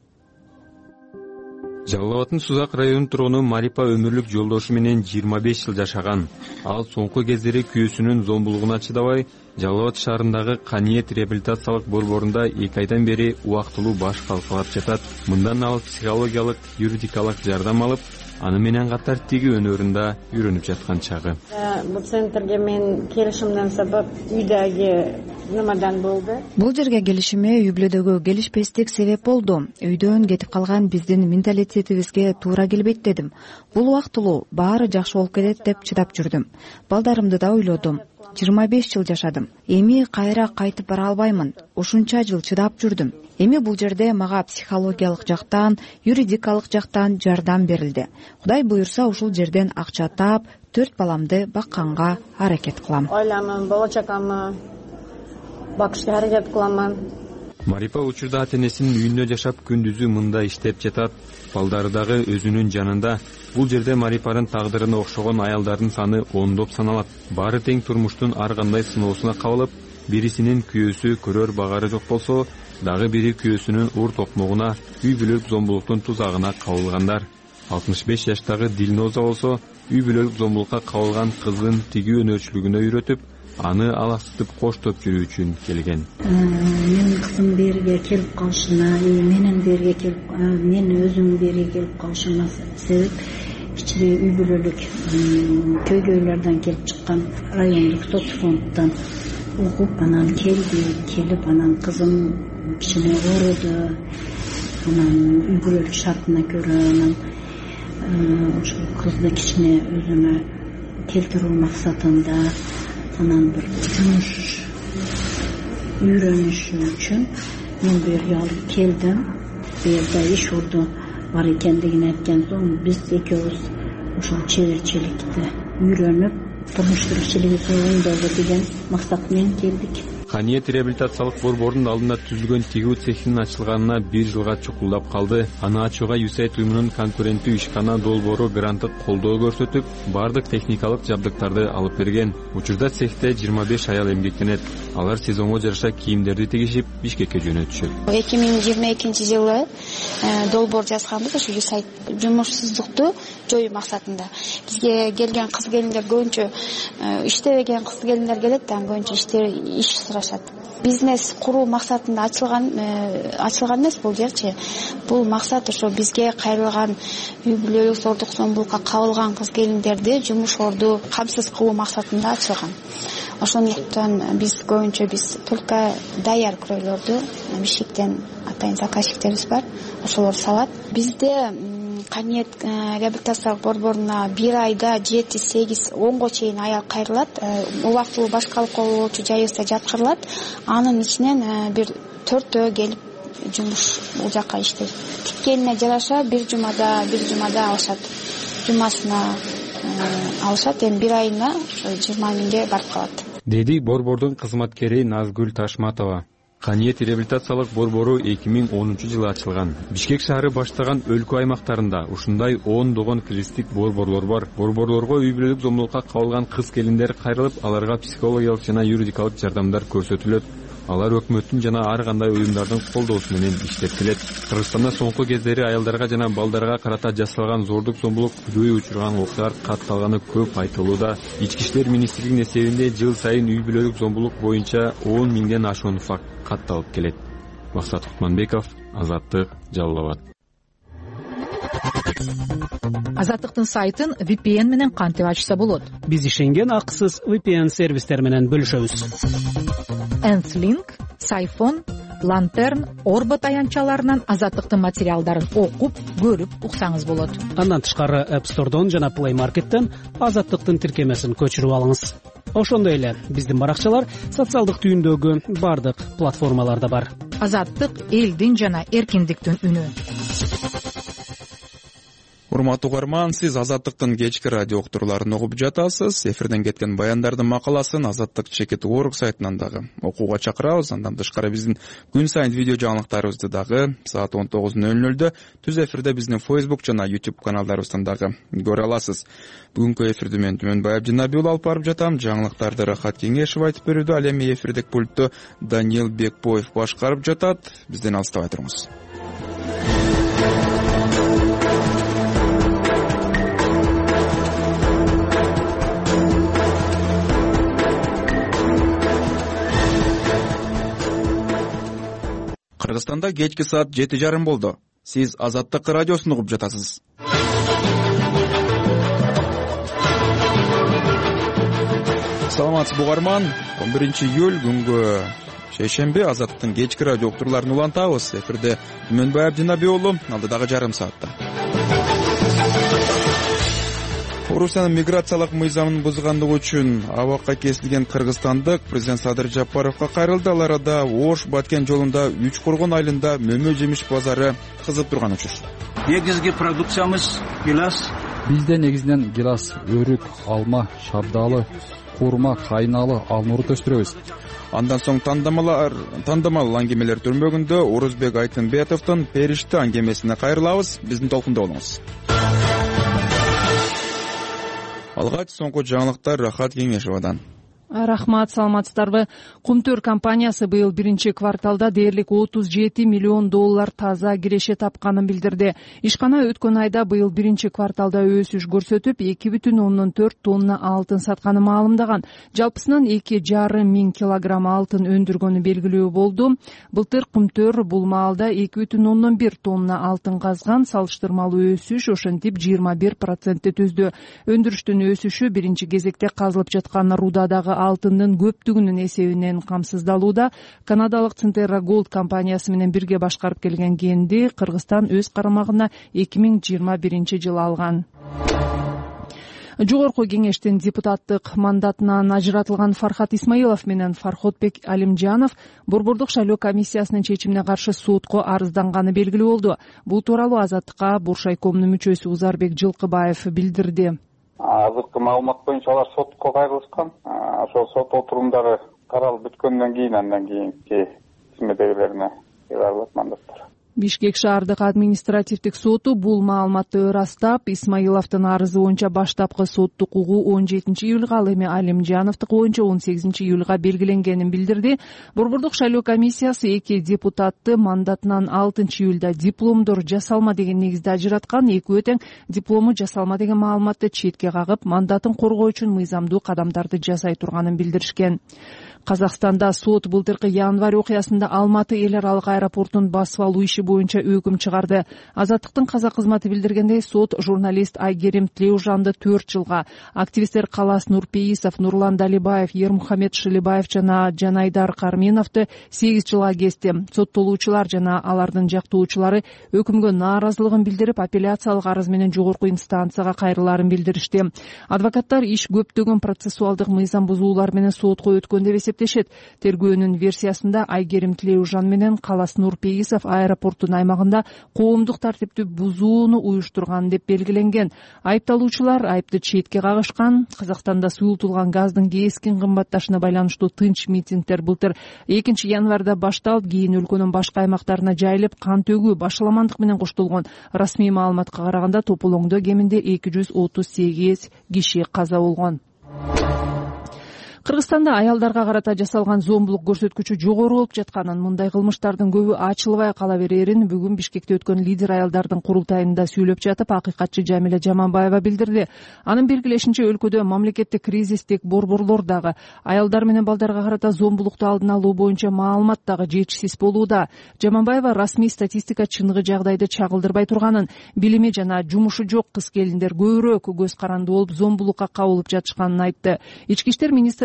Жалал Абадтын Сузак районунун тургуну Марипа өмүрлүк жолдошу менен жыйырма беш жыл жашаган. Ал соңку кездери күйөөсүнүн зомбулугуна чыдабай, Жалал Абад шаарындагы Каниет реабилитациялык борборунда эки айдан бери убактылуу баш калкалап жатат. Мындан ал психологиялык, юридикалык жардам алып, аны менен катар тиги өнөрүндө үйрөнүп жаткан чагы. Бул центрге мен келишимден сабап үйдөгү нымадан болду. Бул жерге келишиме үй бүлөдөгү келишпестик себеп болду. Үйдөн кетип калган биздин менталитетибизге туура келбейт дедим. Бул убактылуу, баары жакшы болуп кетет деп чыдап жүрдүм. Балдарымды да ойлодум. жыйырма беш жыл жашадым. Эми кайра кайтып бара албаймын. Ушунча жыл чыдап жүрдүм. Эми бул жерде мага психологиялык жактан, юридикалык жактан жардам берилди. Кудай буюрса ушул жерден акча таап, төрт баламды бакканга аракет кылам. Ойлаймын, болочакамы бакышка аракет кыламын. Марипа учурда ата-энесинин үйүндө жашап, күндүзү мында иштеп жатат. Балдары дагы өзүнүн жанында. Бул жерде Марипанын тагдырына окшогон аялдардын саны ондоп саналат. Баары тең турмуштун ар кандай сыноосуна кабылып, бирисинин күйөөсү көрөр багары жок болсо, дагы бири күйөөсүнүн ур токмогуна, үй бүлөлүк зомбулуктун тузагына кабылгандар. алтымыш беш жаштагы Дилноза болсо, үй бүлөлүк зомбулукка кабылган кызын тигүү өнөрчүлүгүнө үйрөтүп, аны алаксытып коштоп жүрүү үчүн келген. Менин кызым берге келип калышына, менин берге келип, мен өзүм берге келип калышыма себеп ичиде үй бүлөлүк көйгөйлөрдөн келип чыккан райондук соцфонддон угуп, анан келди, келип анан кызым кичине ооруду. Анан үй бүлөлүк шартына көрө анан ошол кызды кичине өзүмө келтирүү максатында анан бир жумуш үйрөнүшү үчүн мен бу жерге алып келдим. Бу жерде иш орду бар экендигин айткан соң биз экөөбүз ошол чеберчиликти үйрөнүп, турмуш тиричилиги оңдоолу деген максат менен келдик. Каниет реабилитациялык борбордун алдында түзүлгөн тигүү цехинин ачылганына бир жылга чукулдап калды. Аны ачууга ю эс эй ай ди уюмунун конкуренттүү ишкана долбоору гранттык колдоо көрсөтүп, бардык техникалык жабдыктарды алып берген. Учурда цехте жыйырма беш аял эмгектенет. Алар сезонго жараша кийимдерди тигишип, Бишкекке жөнөтүшөт. эки миң жыйырма экинчи жылы долбоор жазганбыз ошо ю эс эй ай ди жумушсуздукту жоюу максатында. Бизге келген кыз келиндер көбүнчө иштебеген кыз келиндер келет да, көбүнчө иштер иш сурашат. Бизнес куруу максатында ачылган ачылган эмес бул жерчи. Бул максат ошо бизге кайрылган үй бүлөлүк зордук зомбулукка кабылган кыз келиндерди жумушорду камсыз кылуу максатында ачылган. Ошондуктан биз көбүнчө биз только даяр күрөйлөрдү Бишкектен атайын заказчиктерибиз бар, ошолор салат. Бизде Каниет реабилитациялык борборуна бир айда жети сегиз онго чейин аял кайрылат. Убактылуу баш калкалоочу жайыбызда жаткырылат. Анын ичинен бир төртөө келип жумуш бул жака иштейт. Тиккенине жараша бир жумада бир жумада алышат. Жумасына алышат. Эми бир айына жыйырма миңге барып калат. Деди борбордун кызматкери Назгүл Ташматова. Каниет реабилитациялык борбору эки миң онунчу жылы ачылган. Бишкек шаары баштаган өлкө аймактарында ушундай ондогон кризистик борборлор бар. Борборлорго үй бүлөлүк зомбулукка кабылган кыз келиндер кайрылып, аларга психологиялык жана юридикалык жардамдар көрсөтүлөт. Алар өкмөттүн жана ар кандай уюмдардын колдоосу менен иштеп келет. Кыргызстанда соңку кездери аялдарга жана балдарга карата жасалган зордук зомбулук күбөй учурган окуялар катталганы көп айтылууда. Ички иштер министрлигинин эсебинде жыл сайын үй бүлөлүк зомбулук боюнча он миңден ашуун факт катталып келет. Максат Кутманбеков, Азаттык, Жалал Абад. Азаттыктын сайтын ви пи эн менен кантип ачса болот? Биз ишенген акысыз ви пи эн сервистер менен бөлүшөбүз. Энслинк, Сайфон, Лантерн, Орбот аянтчаларынан Азаттыктын материалдарын окуп, көрүп уксаңыз болот. Андан тышкары App Store'дон жана Play Market'тен Азаттыктын тиркемесин көчүрүп алыңыз. Ошондой эле биздин баракчалар социалдык түйүндөгү бардык платформаларда бар. Азаттык элдин жана эркиндиктин үнү. Урматтуу угарман, сиз Азаттыктын кечки радио уктурууларын угуп жатасыз. Эфирден кеткен баяндардын макаласын Азаттык чекит точка орг сайтынан дагы окууга чакырабыз. Андан тышкары биздин күн сайын видео жаңылыктарыбызды дагы саат он тогуз ноль нолдо түз эфирде биздин Facebook жана YouTube каналдарыбыздан дагы көрө аласыз. Бүгүнкү эфирди мен Түмөнбай Абдинабий уулу алып барып жатам. Жаңылыктарды Рахат Кеңешев айтып берүүдө, ал эми эфирдик пультту Даниил Бекбоев башкарып жатат. Бизден алыстабай туруңуз. Кыргызстанда кечки саат жети жарым болду. Сиз Азаттык радиосун угуп жатасыз. Саламатсызбы угарман. он биринчи июль күнгө шейшемби Азаттыктын кечки радио уктурууларын улантабыз. Эфирде Түмөнбай Абдинабий уулу, алдыдагы жарым саатта. Орусиянын миграциялык мыйзамын бузгандыгы үчүн абакка кесилген кыргызстандык президент Садыр Жапаровго кайрылды. Ал арада Ош Баткен жолунда Үч Кургун айылында мөмө жемиш базары кызып турган учур. Негизги продукциямыз гилас. Бизде негизинен гилас, өрүк, алма, шабдалы, курма, кайналы, алмурут өстүрөбүз. Андан соң тандамалар, тандамал аңгемелер түрмөгүндө Орузбек Айтынбетовдун Периште аңгемесине кайрылабыз. Биздин толкунда болуңуз. Алгач соңку жаңылыктар Рахат Кеңешевадан. Рахмат, саламатсыздарбы. Кумтөр компаниясы быйыл биринчи кварталда дээрлик отуз жети миллион доллар таза киреше тапканын билдирди. Ишкана өткөн айда быйыл биринчи кварталда өсүш көрсөтүп, эки бүтүн ондон төрт тонна алтын сатканы маалымдаган. Жалпысынан эки жарым миң килограмм алтын өндүргөнү белгилүү болду. Былтыр Кумтөр бул маалда эки бүтүн ондон бир тонна алтын казган. Салыштырмалуу өсүш ошентип жыйырма бир процентти түздү. Өндүрүштүн өсүшү биринчи кезекте казылып жаткан рудадагы алтындын көптүгүнүн эсебинен камсыздалууда. Канадалык Центерра Голд компаниясы менен бирге башкарып келген кенди Кыргызстан өз карамагына эки миң жыйырма биринчи жылы алган. Жогорку кеңештин депутаттык мандатынан ажыратылган Фархат Исмаилов менен Фарходбек Алимжанов Борбордук шайлоо комиссиясынын чечимине каршы сотко арызданганы белгилүү болду. Бул тууралуу Азаттыкка Буршайкомдун мүчөсү Узарбек Жылкыбаев билдирди. Азыркы маалымат боюнча алар сотко кайрылышкан. Ошол сот отурумдары каралып бүткөндөн кийин андан кийинки тизмедегилерине кайрылат мандаттар. Бишкек шаардык административдик соту бул маалыматты ырастап, Исмаиловдун арызы боюнча баштапкы соттук угуу он жетинчи июлга, ал эми Алимжановдук боюнча он сегизинчи июлга белгиленгенин билдирди. Борбордук шайлоо комиссиясы эки депутатты мандатынан алтынчы июлда дипломдор жасалма деген негизде ажыраткан. Экөө тең диплому жасалма деген маалыматты четке кагып, мандатын коргоо үчүн мыйзамдуу кадамдарды жасай турганын билдиришкен. Казакстанда сот былтыркы январь окуясында Алматы эл аралык аэропортун басып алуу иши боюнча өкүм чыгарды. Азаттыктын казак кызматы билдиргендей, сот журналист Айгерим Тлеужанды төрт жылга, активисттер Калас Нурпеисов, Нурлан Далибаев, Ермухамед Шилибаев жана Жанайдар Карменовду сегиз жылга кести. Соттолуучулар жана алардын жактоочулары өкүмгө нааразылыгын билдирип, апелляциялык арыз менен жогорку инстанцияга кайрылаарын билдиришти. Адвокаттар иш көптөгөн процессуалдык мыйзам бузуулар менен сотко өткөн деп эсептешет. Тергөөнүн версиясында Айгерим Тлеужан менен Калас Нурпеисов аэропорттун аймагында коомдук тартипти бузууну уюштурган деп белгиленген. Айыпталуучулар айыпты четке кагышкан. Казакстанда суюлтулган газдын кескин кымбатташына байланыштуу тынч митингдер былтыр экинчи январда башталып, кийин өлкөнүн башка аймактарына жайылып, кан төгүү, башаламандык менен коштолгон. Расмий маалыматка караганда тополоңдо кеминде эки жүз отуз сегиз киши каза болгон. Кыргызстанда аялдарга карата жасалган зомбулук көрсөткүчү жогору болуп жатканын, мындай кылмыштардын көбү ачылбай кала берерин бүгүн Бишкекте өткөн лидер аялдардын курултайында сүйлөп жатып, акыйкатчы Жамиля Жаманбаева билдирди. Анын белгилешинче, өлкөдө мамлекеттик кризистик борборлор дагы аялдар менен балдарга карата зомбулукту алдын алуу боюнча маалымат дагы жетишсиз болууда. Жаманбаева расмий статистика чыныгы жагдайды чагылдырбай турганын, билими жана жумушу жок кыз келиндер көбүрөөк көз каранды болуп зомбулукка кабылып жатышканын айтты. Ички иштер министрлиги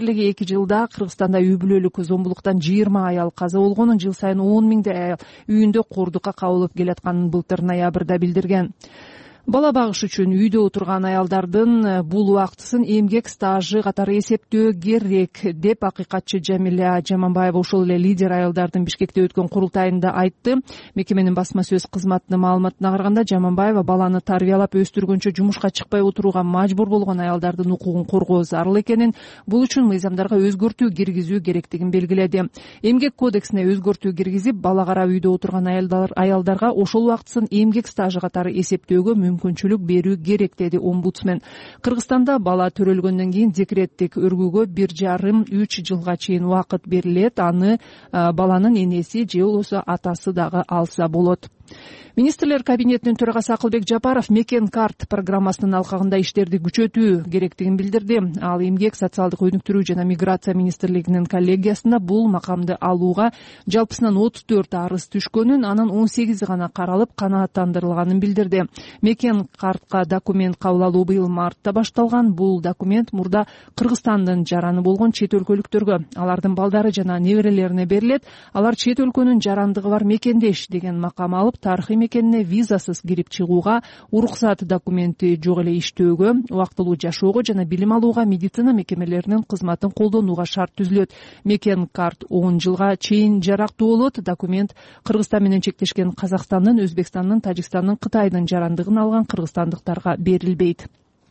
министрлиги эки жылда Кыргызстанда үй бүлөлүк зомбулуктан жыйырма аял каза болгонун, жыл сайын он миңдей аял үйүндө коордукка кабылып келатканын былтыр ноябрда билдирген. Бала багыш үчүн үйдө отурган аялдардын бул убактысын эмгек стажы катары эсептөө керек деп акыйкатчы Жамиля Жаманбаева ошол эле лидер аялдардын Бишкекте өткөн курултайында айтты. Мекеменин басма сөз кызматынын маалыматына караганда, Жаманбаева баланы тарбиялап өстүргөнчө жумушка чыкпай отурууга мажбур болгон аялдардын укугун коргоо зарыл экенин, бул үчүн мыйзамдарга өзгөртүү киргизүү керектигин белгиледи. Эмгек кодексине өзгөртүү киргизип, бала карап үйдө отурган аялдарга ошол убактысын эмгек стажы катары эсептөөгө мүмкүнчүлүк берүү керек, деди омбудсмен. Кыргызстанда бала төрөлгөндөн кийин декреттик өргүүгө бир жарым үч жылга чейин убакыт берилет. Аны баланын энеси же болбосо атасы дагы алса болот. Министрлер кабинетинин төрагасы Акылбек Жапаров Мекен карт программасынын алкагында иштерди күчөтүү керектигин билдирди. Ал эмгек, социалдык өнүктүрүү жана миграция министрлигинин коллегиясында бул макамды алууга жалпысынан отуз төрт арыз түшкөнүн, анын он сегизи гана каралып канааттандырылганын билдирди. Мекен картка документ кабыл алуу быйыл мартта башталган. Бул документ мурда Кыргызстандын жараны болгон чет өлкөлүктөргө, алардын балдары жана неберелерине берилет. Алар чет өлкөнүн жарандыгы бар мекендеш деген макам алып, тарыхый мекенине визасыз кирип чыгууга, уруксат документи жок эле иштөөгө, убактылуу жашоого жана билим алууга, медицина мекемелеринин кызматын колдонууга шарт түзүлөт. Мекен карт он жылга чейин жарактуу болот. Документ Кыргызстан менен чектешкен Казакстандын, Өзбекстандын, Тажикстандын, Кытайдын жарандыгын алган кыргызстандыктарга берилбейт.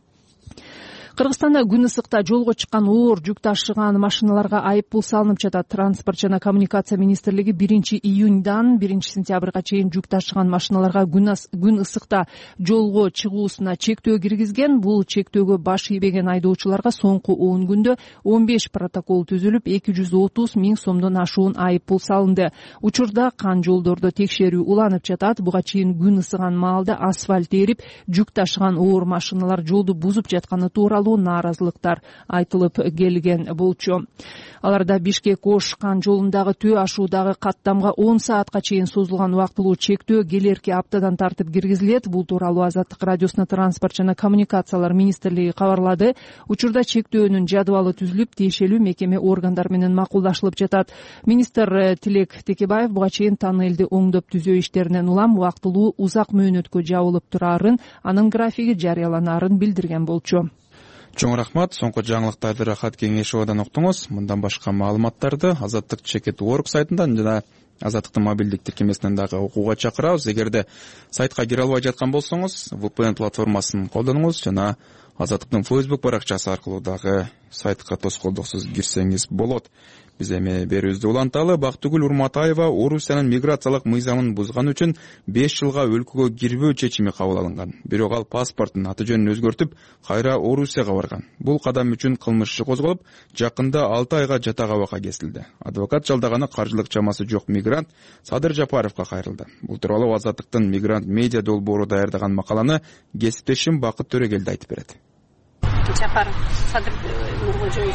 Кыргызстанда күн ысыкта жолго чыккан оор жүк ташыган машиналарга айып пул салынып жатат. Транспорт жана коммуникация министрлиги биринчи июньдан биринчи сентябрга чейин жүк ташыган машиналарга күн ысыкта жолго чыгуусуна чектөө киргизген. Бул чектөөгө баш ийбеген айдоочуларга соңку он күндө он беш протокол түзүлүп, эки жүз отуз миң сомдон ашуун айып пул салынды. Учурда кан жолдордо текшерүү уланып жатат. Буга чейин күн ысыган маалда асфальт эрип, жүк ташыган оор машиналар жолду бузуп жатканы тууралуу нааразылыктар айтылып келген болчу. Аларда Бишкек Ош кан жолундагы төө ашуудагы каттамга он саатка чейин созулган убактылуу чектөө келерки аптадан тартып киргизилет. Бул тууралуу Азаттык радиосуна транспорт жана коммуникациялар министрлиги кабарлады. Учурда чектөөнүн жадыбалы түзүлүп, тиешелүү мекеме органдар менен макулдашылып жатат. Министр Тилек Текебаев буга чейин тоннелди оңдоп түзөө иштеринен улам убактылуу узак мөөнөткө жабылып турарын, анын графиги жарыяланаарын билдирген болчу. Чоң рахмат. Соңку жаңылыктарды Рахат Кеңешовадан уктуңуз. Мындан башка маалыматтарды Азаттык чекит точка орг сайтынан жана Азаттыктын мобилдик тиркемесинен дагы окууга чакырабыз. Эгерде сайтка кире албай жаткан болсоңуз, ви пи эн платформасын колдонуңуз жана Азаттыктын Facebook баракчасы аркылуу дагы сайтка тоскоолдуксуз кирсеңиз болот. Биз эми берүүбүздү уланталы. Бактыгүл Урматаева Орусиянын миграциялык мыйзамын бузган үчүн беш жылга өлкөгө кирбөө чечими кабыл алынган. Бирок ал паспорттун аты жөнүн өзгөртүп, кайра Орусияга барган. Бул кадам үчүн кылмыш иши козголуп, жакында алты айга жатак абакка кесилди. Адвокат жалдаганы каржылык чамасы жок мигрант Садыр Жапаровго кайрылды. Бул тууралуу Азаттыктын мигрант медиа долбоору даярдаган макаланы кесиптешим Бакыт Төрөгелди айтып берет. Жапаров Садыр Нуркожоевич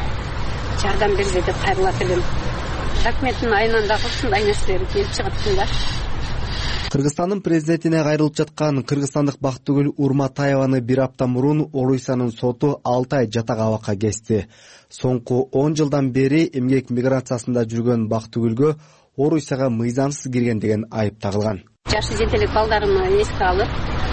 жардам берсе деп кайрылат элем. Документтин айынан дагы ушундай нерселер келип чыгыптын да. Кыргызстандын президентине кайрылып жаткан кыргызстандык Бактыгүл Урматаеваны бир апта мурун Орусиянын соту алты ай жатак абакка кести. Соңку он жылдан бери эмгек миграциясында жүргөн Бактыгүлгө Орусияга мыйзамсыз кирген деген айып тагылган. Жашы жетелик балдарымды эске алып,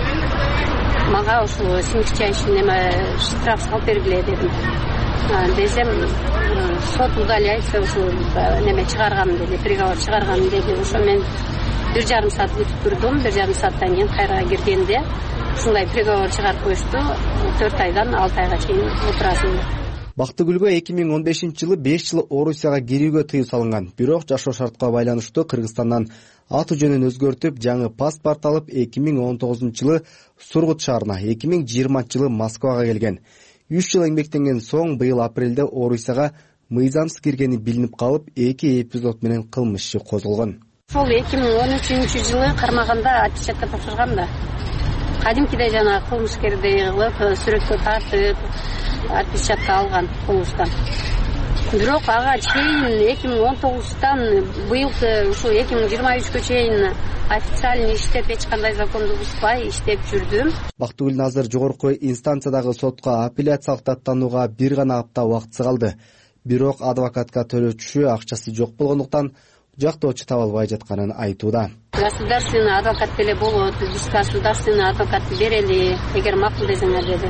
мага ушул сиңирчайшын эме штраф салып бергиле дедим. Десем, сот удаляется, ушул неме чыгарган деди, приговор чыгарган деди. Ошо мен бир жарым саат күтүп турдум. Бир жарым сааттан кийин кайра киргенде ушундай приговор чыгарып коюшту. төрт айдан алты айга чейин отурасың. Бактыгүлгө эки миң он бешинчи жылы беш жыл Орусияга кирүүгө тыюу салынган. Бирок жашоо шартка байланыштуу Кыргызстандан аты жөнүн өзгөртүп, жаңы паспорт алып, эки миң он тогузунчу жылы Сургут шаарына, эки миң жыйырманчы жылы Москвага келген. үч жыл эмгектенген соң быйыл апрелде Орусияга мыйзамсыз киргени билинип калып, эки эпизод менен кылмыш иши козголгон. Ошол эки миң он үчүнчү жылы кармаганда отпечатка тапшырган да. Кадимкидей жана кылмышкердей кылып, сүрөткө тартып, отпечатка алган кылмыштан. Бирок ага чейин эки миң он тогуздан быйылкы ушул эки миң жыйырма үчкө чейин официально иштеп, эч кандай законду бузбай иштеп жүрдүм. Бактыгүл азыр жогорку инстанциядагы сотко апелляциялык даттанууга бир гана апта убакыты калды. бирок адвокатка төлөтүшү акчасы жок болгондуктан жактоочу таба албай жатканын айтууда. Государственный адвокат деле болот, биз государственный адвокат берели, эгер макул десеңер деди.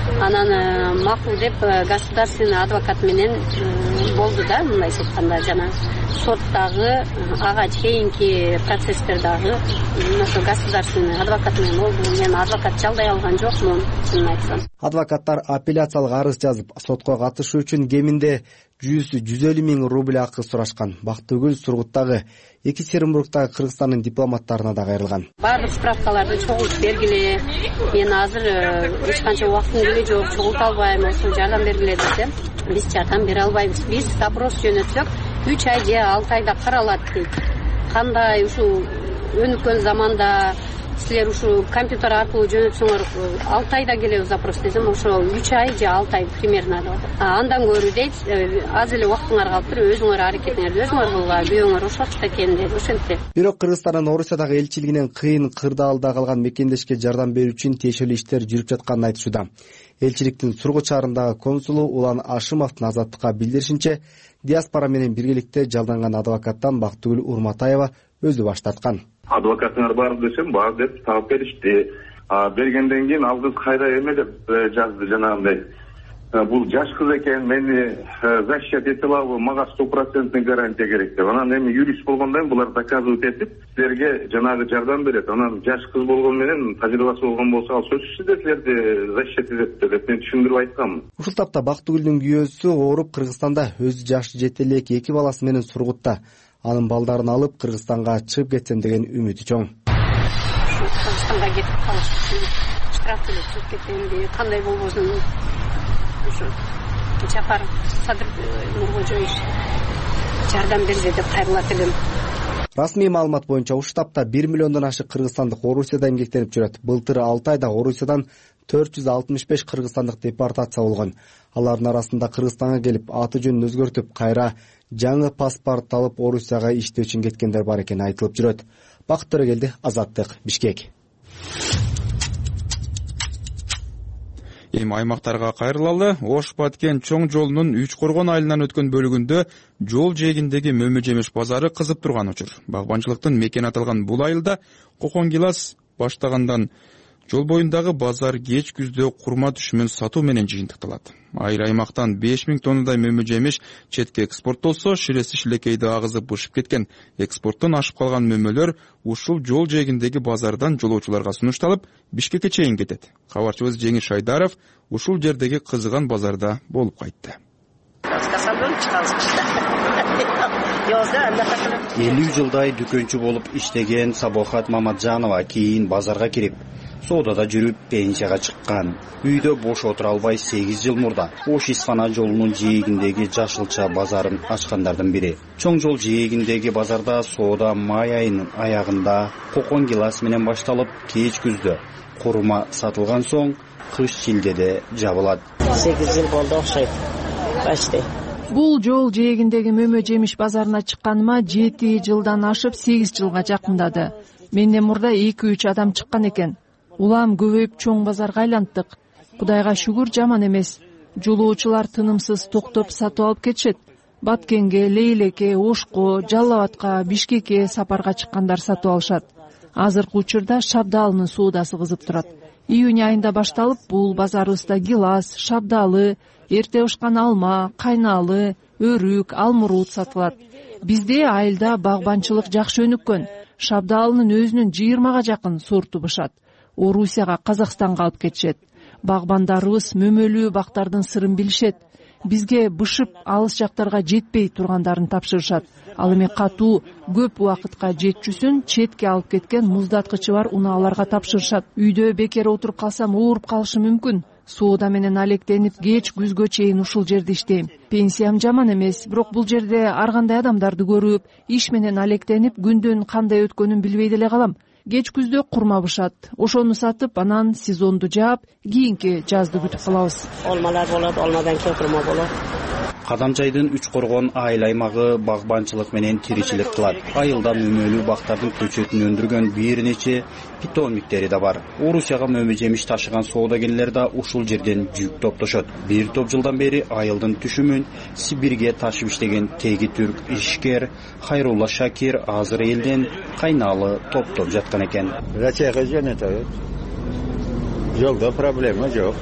Анан макул деп государственный адвокат менен болду да, мындайча айтканда жана соттагы ага чейинки процесстердагы ошо государственный адвокат менен болду. Мен адвокат жалдай алган жокмун, чынын айтсам. Адвокаттар апелляциялык арыз жазып, сотко катышуу үчүн кеминде жүз жүз элүү миң рубль акы сурашкан. Бактыгүл Сургуттагы, Екатеринбургдагы Кыргызстандын дипломаттарына да кайрылган. Баардык справкаларды чогултуп бергиле. Мен азыр эч канча убактым деле жок, чогулта албайм, ошо жардам бергиле десем, биз жардам бере албайбыз. Биз запрос жөнөтсөк, үч ай же алты айда каралат дейт. Кандай ушул өнүккөн заманда силер ушу компьютер аркылуу жөнөтсөңөр алты айда келебиз запрос десем, ошо үч ай же алты ай примерно деп атат. Андан көрү дейт, аз эле убактыңар калыптыр, өзүңөр аракетиңерди өзүңөр кылгыла, күйөөңөр ошол экен дейт, ошентип. Бирок Кыргызстандын Орусиядагы элчилигинен кыйын кырдаалда калган мекендешке жардам берүү үчүн тиешелүү иштер жүрүп жатканын айтышууда. Элчиликтин Сургут шаарындагы консулу Улан Ашымовдун Азаттыкка билдиришинче, диаспора менен биргеликте жалданган адвокаттан Бактыгүл Урматаева өзү баш тарткан. Адвокатыңар бар десем, бар деп таап беришти. Бергенден кийин ал кыз кайра эме деп жазды жанагындай. Бул жаш кыз экен, мени защищать эте алабы, мага сто процентный гарантия керек деп. Анан эми юрист болгондон булар доказывать этип, силерге жанагы жардам берет. Анан жаш кыз болгон менен тажрыйбасы болгон болсо, ал сөзсүз эле силерди защищать этет деп мен түшүндүрүп айткам. Ушул тапта Бактыгүлдүн күйөөсү ооруп Кыргызстанда, өзү жашы жете элек эки баласы менен Сургутта. Анын балдарын алып Кыргызстанга чыгып кетсем деген үмүтү чоң. Кыргызстанга кетип калыш үчүн штраф төлөп чыгып кеткенди, кандай болбосун ушу Жапар Садыр Нуркожоевич жардам берсе деп кайрылат элем. Расмий маалымат боюнча ушул тапта бир миллиондон ашык кыргызстандык Орусияда эмгектенип жүрөт. Былтыр алты айда Орусиядан төрт жүз алтымыш беш кыргызстандык депортация болгон. Алардын арасында Кыргызстанга келип аты жөнүн өзгөртүп, кайра жаңы паспорт алып Орусияга иштөө үчүн кеткендер бар экени айтылып жүрөт. Бакыт Төрөгелди, Азаттык, Бишкек. Эми аймактарга кайрылалы. Ош-Баткен чоң жолунун Үч Коргон айылынан өткөн бөлүгүндө жол жээгиндеги мөмө жемиш базары кызып турган учур. Багбанчылыктын мекени аталган бул айылда кокон гилас баштагандан жол боюндагы базар кеч күздө курма түшүмүн сатуу менен жыйынтыкталат. Айыл аймактан беш миң тоннадай мөмө жемиш четке экспорттолсо, ширеси шилекейди агызып бышып кеткен. Экспорттон ашып калган мөмөлөр ушул жол жээгиндеги базардан жолоочуларга сунушталып, Бишкекке чейин кетет. Кабарчыбыз Жеңиш Шайдаров ушул жердеги кызыган базарда болуп кайтты. элүү жылдай дүкөнчү болуп иштеген Сабохат Мамаджанова кийин базарга кирип, соодада жүрүп пенсияга чыккан. Үйдө бош отура албай сегиз жыл мурда Ош-Исфана жолунун жээгиндеги жашылча базарын ачкандардын бири. Чоң жол жээгиндеги базарда соода май айынын аягында кокон гилас менен башталып, кеч күздө курма сатылган соң кыш шилдеде жабылат. сегиз жыл болду окшойт. Башты. Бул жол жээгиндеги мөмө жемиш базарына чыкканыма жети жылдан ашып сегиз жылга жакындады. Менден мурда эки үч адам чыккан экен. Улам көбөйүп чоң базарга айланттык. Кудайга шүгүр, жаман эмес. Жолоочулар тынымсыз токтоп сатып алып кетишет. Баткенге, Лейлеке, Ошко, Жалал Абадка, Бишкекке сапарга чыккандар сатып алышат. Азыркы учурда шабдаалынын соодасы кызып турат. Июнь айында башталып, бул базарыбызда гилас, шабдалы, эрте бышкан алма, кайналы, өрүк, алмурут сатылат. Бизде айылда багбанчылык жакшы өнүккөн. Шабдалынын өзүнүн жыйырмага жакын сорту бышат. Орусияга, Казакстанга алып кетишет. Багбандарыбыз мөмөлүү бактардын сырын билишет. Бизге бышып алыс жактарга жетпей тургандарын тапшырышат. Ал эми катуу көп убакытка жетчүсүн четке алып кеткен муздаткычы бар унааларга тапшырышат. Үйдө бекер отуруп калсам ооруп калышым мүмкүн. Соода менен алектенип кеч күзгө чейин ушул жерде иштейм. Пенсиям жаман эмес, бирок бул жерде ар кандай адамдарды көрүп, иш менен алектенип, күндүн кандай өткөнүн билбей деле калам. Кеч күздө курма бышат. Ошону сатып, анан сезонду жаап, кийинки жазды күтүп калабыз. Алмалар болот, алмадан кийин курма болот. Кадамчайдын Үч Коргон айыл аймагы багбанчылык менен тиричилик кылат. Айылда мөмөлүү бактардын көчөтүн өндүргөн бир нече питомниктери да бар. Орусияга мөмө жемиш ташыган соодагерлер да ушул жерден жүк топтошот. Бир топ жылдан бери айылдын түшүмүн Сибирге ташып иштеген теги түрк ишкер Хайрулла Шакир азыр элден кайналы топтоп жаткан экен. Россияга жөнөтөбүз. Жолдо проблема жок.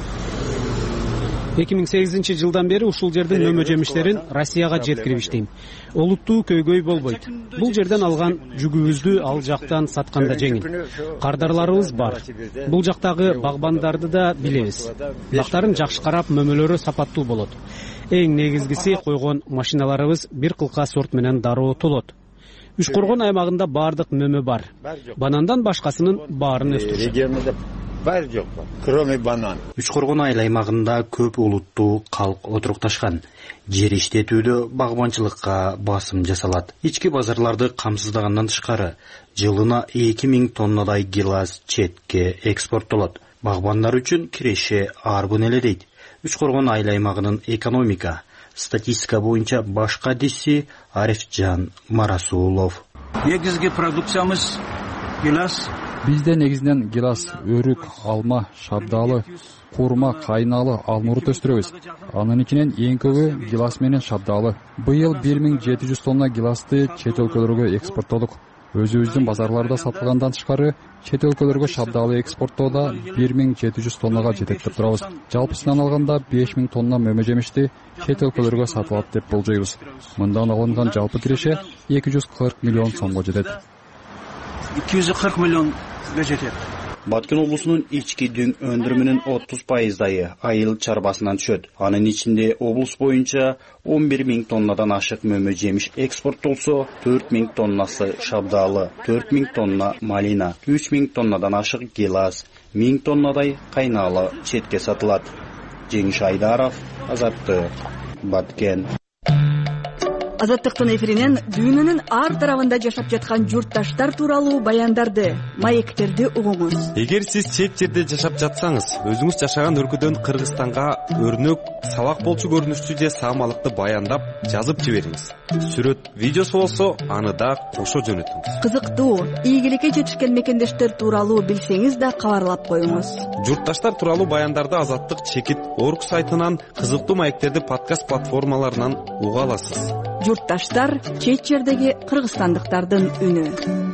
эки миң сегизинчи жылдан бери ушул жердин мөмө жемиштерин Россияга жеткирип иштейм. Олуттуу көйгөй болбойт. Бул жерден алган жүгүбүздү ал жактан сатканда жеңил. Кардарларыбыз бар. Бул жактагы багбандарды да билебиз. Бактарын жакшы карап, мөмөлөрү сапаттуу болот. Эң негизгиси койгон машиналарыбыз бир кылка сорт менен дароо толот. Үч Коргон аймагында бардык мөмө бар. Банандан башкасынын баарын өстүрүшөт. Бар жок, кроме банан. Үч Коргон айыл аймагында көп улуттуу калк отурукташкан. Жер иштетүүдө багбанчылыкка басым жасалат. Ички базарларды камсыздагандан тышкары, жылына эки миң тоннадай гилас четке экспорттолот. Багбандар үчүн киреше арбын эле дейт. Үч Коргон айыл аймагынын экономика, статистика боюнча баш кадиси Арифжан Марасулов. Негизги продукциямыз гилас. Бизде негизинен гилас, өрүк, алма, шабдалы, курма, кайналы, алмурут өстүрөбүз. Анын ичинен эң көбү гилас менен шабдалы. Быйыл бир миң жети жүз тонна гиласты чет өлкөлөргө экспорттодук. Өзүбүздүн базарларда сатылгандан тышкары, чет өлкөлөргө шабдалы экспорттоодо бир миң жети жүз тоннага жетектеп турабыз. Жалпысынан алганда беш миң тонна мөмө жемишти чет өлкөлөргө сатылат деп болжойбуз. Мындан алынган жалпы киреше эки жүз кырк миллион сомго жетет. эки жүз кырк миллионга жетет. Баткен облусунун ички дүң өндүрүмүнүн отуз пайыздайы айыл чарбасынан түшөт. Анын ичинде облус боюнча он бир миң тоннадан ашык мөмө жемиш экспорттолсо, төрт миң тоннасы шабдалы, төрт миң тонна малина, үч миң тоннадан ашык гилас, миң тоннадай кайналы четке сатылат. Жеңиш Айдаров, Азаттык, Баткен. Азаттыктын эфиринен дүйнөнүн ар тарабында жашап жаткан журтташтар тууралуу баяндарды, маектерди угуңуз. Эгер сиз чет жерде жашап жатсаңыз, өзүңүз жашаган өлкөдөн Кыргызстанга өрнөк, сабак болчу көрүнүштүү же саамалыкты баяндап, жазып жибериңиз. Сүрөт, видеосу болсо, аны да кошо жөнөтүңүз. Кызыктуу, ийгиликке жетишкен мекендештер тууралуу билсеңиз да кабарлап коюңуз. Журтташтар тууралуу баяндарды Азаттык чекит орг сайтынан, кызыктуу маектерди подкаст платформаларынан уга аласыз. Журтташтар чет жердеги кыргызстандыктардын үнү.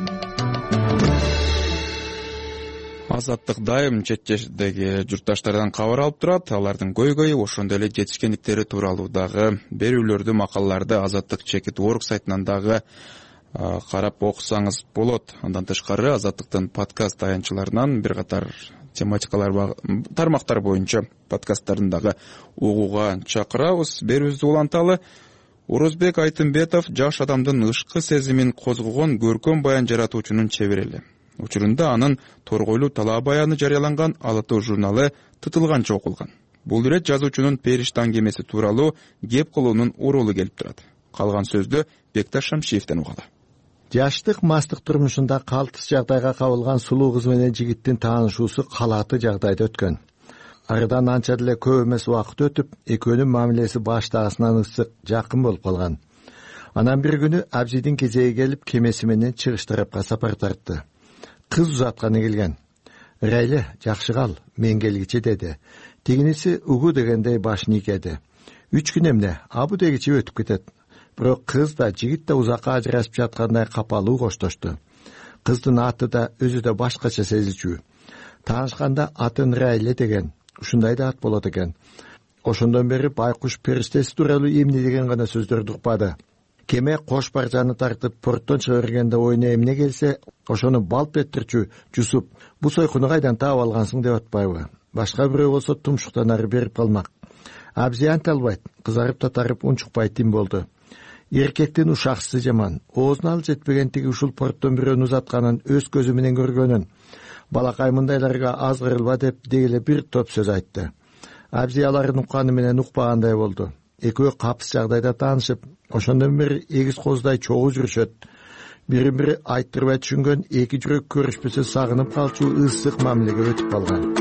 Азаттык дайым чет жердеги журтташтардан кабар алып турат. Алардын көйгөйү, ошондой эле жетишкендиктери тууралуу дагы берүүлөрдү, макалаларды Азаттык чекит орг сайтынан дагы карап окусаңыз болот. Андан тышкары Азаттыктын подкаст таянчыларынан бир катар тематикалар, тармактар боюнча подкасттарын дагы угууга чакырабыз. Берүүбүздү уланталы. Орозбек Айтымбетов жаш адамдын ышкы сезимин козгогон көркөм баян жаратуучунун чеберели. Учурунда анын торгойлуу талаа баяны жарыяланган Ала Тоо журналы тытылганча окулган. Бул ирет жазуучунун периште аңгемеси тууралуу кеп кылуунун урулу келип турат. Калган сөздү Бекташ Шамшиевден угалы. Жаштык мастык турмушунда калтыс жагдайга кабылган сулуу кыз менен жигиттин таанышуусу калааты жагдайда өткөн. Арыдан анча деле көп эмес убакыт өтүп, экөөнүн мамилеси баштагысынан ысык, жакын болуп калган. Анан бир күнү Абзидин кезеги келип, кемеси менен чыгыш тарапка сапар тартты. Кыз узатканы келген. Рейле, жакшы кал, мен келгиче деди. Тигиниси угу дегендей башын ийкеди. Үч күн эмне, абу дегиче өтүп кетет. Бирок кыз да, жигит да узакка ажырашып жаткандай капалуу коштошту. Кыздын аты да, өзү да башкача сезичүү. Таанышканда атын Рейле деген. Ушундай да ат болот экен. Ошондон бери байкуш периштеси тууралуу эмне деген гана сөздөрдү укпады. Кеме кош баржаны тартып порттон чыга бергенде оюна эмне келсе, ошону балп этирчү Жусуп, бу сойкуну кайдан таап алгансың деп атпайбы? Башка бирөө болсо тумшуктан ары берип калмак. Абзи анта албайт, кызарып татарып унчукпай тим болду. Эркектин ушакчысы жаман, оозуна ал жетпеген тиги ушул порттон бирөөнү узатканын өз көзү менен көргөнүн. Балакай мындайларга аз кырылба деп дегеле бир топ сөз айтты. Абзи аларын укканы менен укпагандай болду. Экөө капыс жагдайда таанышып, ошондон бери эгиз коздай чогуу жүрүшөт. Бири-бири айттырбай түшүнгөн эки жүрөк көрүшпөсө сагынып калчу ысык мамилеге өтүп калган.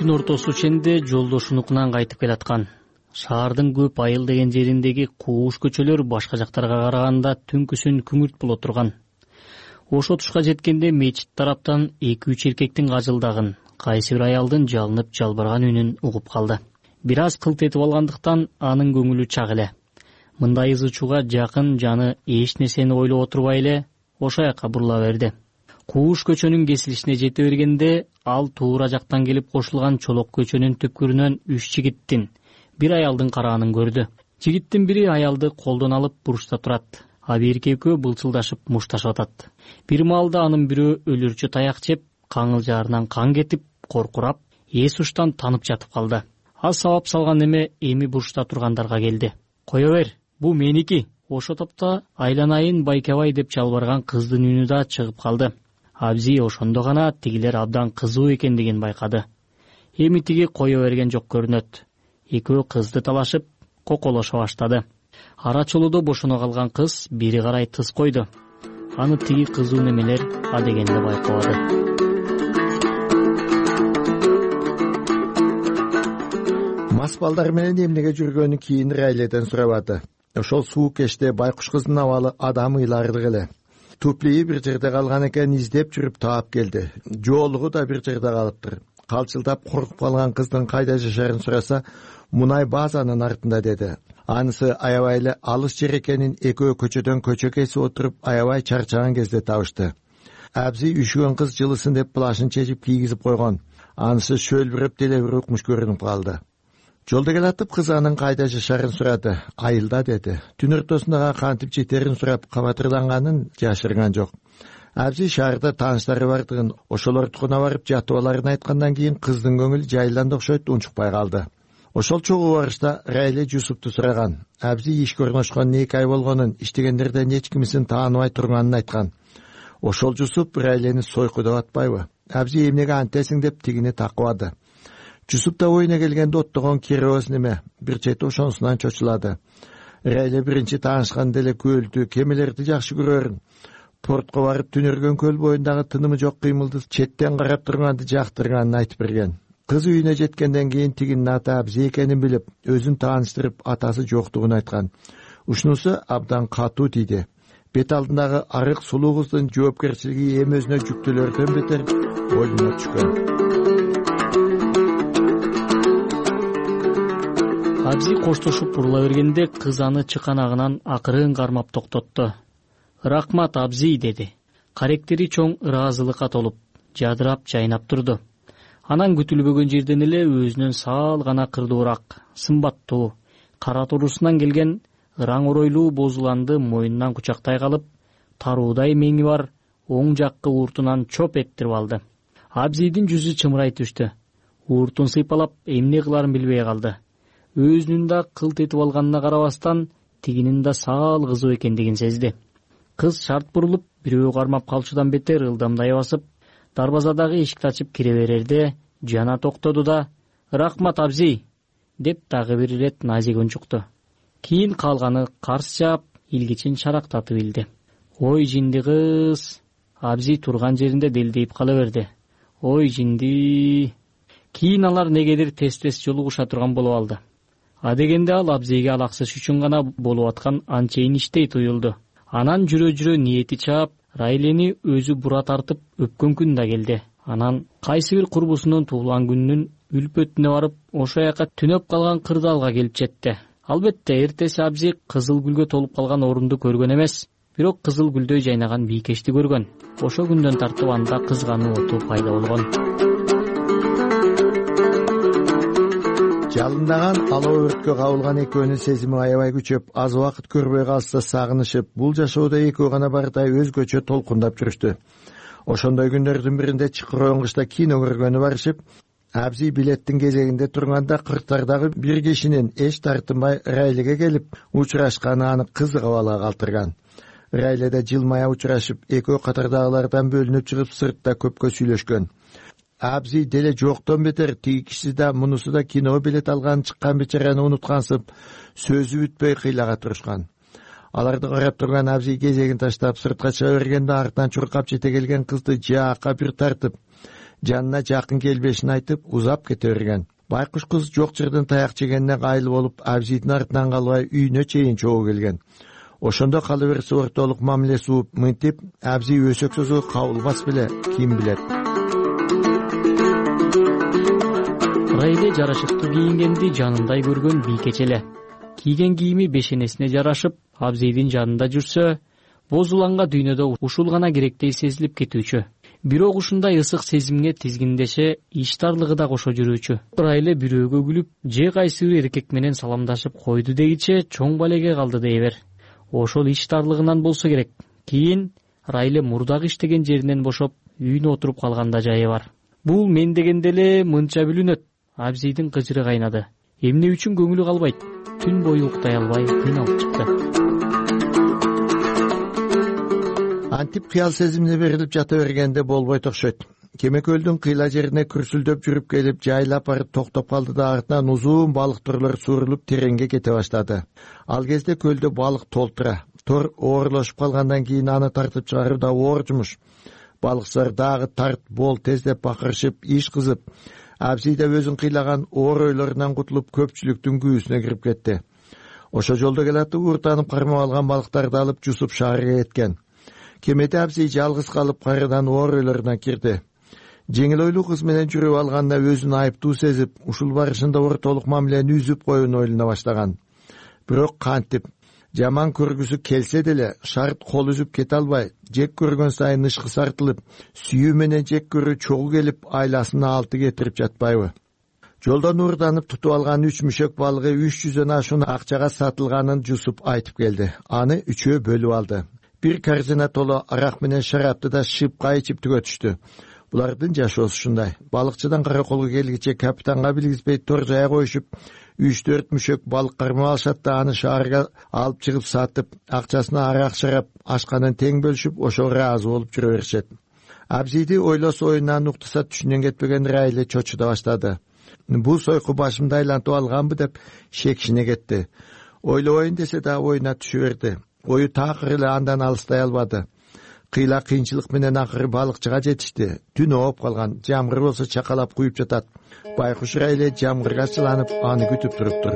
түн ортосу ченде жолдошунукунан кайтып келаткан. Шаардын көп айыл деген жериндеги кууш көчөлөр башка жактарга караганда түнкүсүн күңүрт боло турган. Ошо тушка жеткенде мечит тараптан эки үч эркектин кажылдагын, кайсы бир аялдын жалынып жалбыраган үнүн угуп калды. Бир аз кылт этип алгандыктан анын көңүлү чак эле. Мындай ызы чууга жакын жаны эч нерсени ойлоп отурбай эле ошо жака бурула берди. Кууш көчөнүн кесилишине жете бергенде ал туура жактан келип кошулган чолок көчөнүн түпкүрүнөн үч жигиттин, бир аялдын караганын көрдү. Жигиттин бири аялды колдон алып бурчта турат, а бирки экөө былчылдашып мушташып атат. Бир маалда анын бирөө өлүрчү таяк жеп, каңылжаарынан кан кетип, коркурап, эс уштан танып жатып калды. Аз сабап салган неме эми бурчта тургандарга келди. Кое бер, бу меники. Ошо топто айланайын Байкебай деп жалбарган кыздын үнү да чыгып калды. Абзи ошондо гана тигилер абдан кызуу экендигин байкады. Эми тиги кое берген жок көрүнөт. Экөө кызды талашып, коколошо баштады. Ара чолуудо бошоно калган кыз бери карай тыз койду. Аны тиги кызуу немелер адегенде байкабады. Мас балдар менен эмнеге жүргөнү кийин Райледен сурабады. Ошол суук кечте байкуш кыздын абалы адам ыйлардык эле. Туплии бир жерде калган экен, издеп жүрүп таап келди. Жоолугу да бир жерде калыптыр. Калчылдап коркуп калган кыздын кайда жашарын сураса, мунай базанын артында деди. Анысы аябай эле алыс жер экенин экөө көчөдөн көчө кесип отуруп аябай чарчаган кезде табышты. Абзи үшүгөн кыз жылысын деп плашын чечип кийгизип койгон. Анысы шөлбүрөп деле бир укмуш көрүнүп калды. Жолдо келатып кыз анын кайда жашарын сурады. Айылда деди. Түн ортосундагы кантип жетерин сурап кабатырданганын жашырган жок. Абзи шаарда тааныштары бардыгын, ошолордукуна барып жатып аларын айткандан кийин кыздын көңүлү жайланды окшойт унчукпай калды. Ошол чогуу барышта Райле Жусупту сураган. Абзи ишке орношкон эки ай болгонун, иштегендерден эч кимисин тааныбай турганын айткан. Ошол Жусуп Райлени сойку деп атпайбы? Абзи эмнеге антесиң деп тигини такыбады. Жусуп да оюна келгенде оттогон кирөөс неме, бир чети ошонусунан чочулады. Райле биринчи таанышканда эле көлдү, кемелерди жакшы көрөрүн. Портко барып түнөргөн көл боюндагы тынымы жок кыймылды четтен карап турганды жактырганын айтып берген. Кыз үйүнө жеткенден кийин тигинин аты Абзи экенин билип, өзүн тааныштырып, атасы жоктугун айткан. Ушунусу абдан катуу тийди. Бет алдындагы арык сулуу кыздын жоопкерчилиги эми өзүнө жүктөлөрдөн бетер боюна түшкөн. Абзи коштошуп бурула бергенде кыз аны чыканагынан акырын кармап токтотту. Рахмат Абзи деди. Каректери чоң ыраазылыкка толуп, жадырап жайнап турду. Анан күтүлбөгөн жерден эле өзүнөн саал гана кырдуураак, сымбаттуу, кара турусунан келген ыраң оройлуу бозуланды мойнунан кучактай калып, таруудай меңи бар оң жаккы ууртунан чоп эттирип алды. Абзидин жүзү чымырай түштү. Ууртун сыйпалап эмне кыларын билбей калды. Өзүнүн да кылт этип алганына карабастан, тигинин да саал кызуу экендигин сезди. Кыз шарт бурулуп, бирөө кармап калчудан бетер ылдамдай басып, дарбазадагы эшикти ачып кире берерде жана токтоду да «Рахмат Абзи» деп дагы бир ирет назик унчукту. Кийин калганы карс жаап, илгичин шарактатып илди. Ой жинди кыз. Абзи турган жеринде делдейип кала берди. Ой жинди. Кийин алар негедир тез-тез жолугуша турган болуп алды. Адегенде ал Абзиге алаксыш үчүн гана болуп аткан анчейин иштей туюлду. Анан жүрө-жүрө ниети чаап, Райлени өзү бура тартып өпкөн күн да келди. Анан кайсы бир курбусунун туулган күнүнүн үлпөтүнө барып, ошо жака түнөп калган кырдаалга келип жетти. Албетте, эртеси Абзи кызыл гүлгө толуп калган орунду көргөн эмес, бирок кызыл гүлдөй жайнаган бийкешти көргөн. Ошо күндөн тартып анда кызгануу оту пайда болгон. Жалындаган алоо өрткө кабылган экөөнүн сезими аябай күчөп, аз убакыт көрбөй калса сагынышып, бул жашоодо экөө гана бардай өзгөчө толкундап жүрүштү. Ошондой күндөрдүн биринде чыкырган кышта кино көргөнү барышып, Абзи билеттин кезегинде турганда кырктардагы бир кишинин эч тартынбай Райлеге келип учурашканы аны кызык абалга калтырган. Райледе жылмая учурашып, экөө катардагылардан бөлүнүп чыгып сыртта көпкө сүйлөшкөн. Абзи деле жоктон бетер тиги киши да мунусу да киного билет алган чыккан бечараны унуткансып, сөзү бүтпөй кыйлага турушкан. Аларды карап турган Абзи кезегин таштап сыртка чыга бергенде артынан чуркап жете келген кызды жаакка бир тартып, жанына жакын келбешин айтып узап кете берген. Байкуш кыз жок жерден таяк жегенне кайыл болуп, абзийдин артынан калбай үйүнө чейин чогуу келген. Ошондо кала берсе ортолук мамиле сууп мынтип абзий өсөксөзгө кабылбас беле, ким билет. Райле жарашыктуу кийингенди жанындай көргөн бийкеч эле. Кийген кийими бешенесине жарашып, абзийдин жанында жүрсө, боз уланга дүйнөдө ушул гана керектей сезилип кетүүчү. Бирок ушундай ысык сезимге тизгиндеше иштарлыгы да кошо жүрүүчү. Райле бирөөгө күлүп, же кайсы бир эркек менен саламдашып койду дегиче чоң балеге калды дейбер. Ошол иштарлыгынан болсо керек. Кийин Райле мурдагы иштеген жеринен бошоп, үйүнө отуруп калганда жайы бар. Бул мен дегенде эле мынча бүлүнөт. Абзийдин кыжыры кайнады. Эмне үчүн көңүлү калбайт? Түн бою уктай албай кыйналып чыкты. Антип кыял сезимине берилип жата бергенде болбойт окшойт. Кемекөлдүн кыйла жерине күрсүлдөп жүрүп келип, жайлап барып токтоп калды да артынан узун балык турлар суурулуп тереңге кете баштады. Ал кезде көлдө балык толтура. Тор оорлошуп калгандан кийин аны тартып чыгаруу да оор жумуш. Балыкчылар дагы тарт бол тездеп бакырышып, иш кызып, абзий да өзүн кыйлаган оор ойлорунан кутулуп көпчүлүктүн күүсүнө кирип кетти. Ошо жолдо келатып ууртанып кармап алган балыктарды алып жусуп шаарга кеткен. Кемеде абзий жалгыз калып кайрадан оор ойлоруна кирди. Жеңил ойлуу кыз менен жүрүп алганда өзүн айыптуу сезип, ушул барышында ортолук мамилени үзүп коюуну ойлоно баштаган. Бирок кантип жаман көргүсү келсе деле, шарт кол үзүп кете албай, жек көргөн сайын ышкы сартылып, сүйүү менен жек көрүү чогуу келип, айласына алты кетирип жатпайбы? Жолдон уурданып тутуп алган үч мүшөк балыгы үч жүздөн ашуун акчага сатылганын жусуп айтып келди. Аны үчөө бөлүп алды. Бир корзина толо арак менен шарапты да шыпка ичип түгөтүштү. Булардын жашоосу ушундай. Балыкчыдан караколго келгиче капитанга билгизбей тор жая коюшуп, үч төрт мүшөк балык кармап алышат да аны шаарга алып чыгып сатып, акчасына арак шарап ашканын тең бөлүшүп, ошо ыраазы болуп жүрө беришет. Абзийди ойлосо оюнан уктаса түшүнөн кетпеген Райле чочуда баштады. Бул сойку башымды айлантып алганбы деп шекшине кетти. Ойлобойн десе да оюна түшө берди. Ою такыр эле андан алыстай албады. Кыйла кыйынчылык менен акыры балыкчыга жетишти. Түн ооп калган, жамгыр болсо чакалап куюп жатат. Байкуш Райле жамгырга чыланып, аны күтүп туруптур.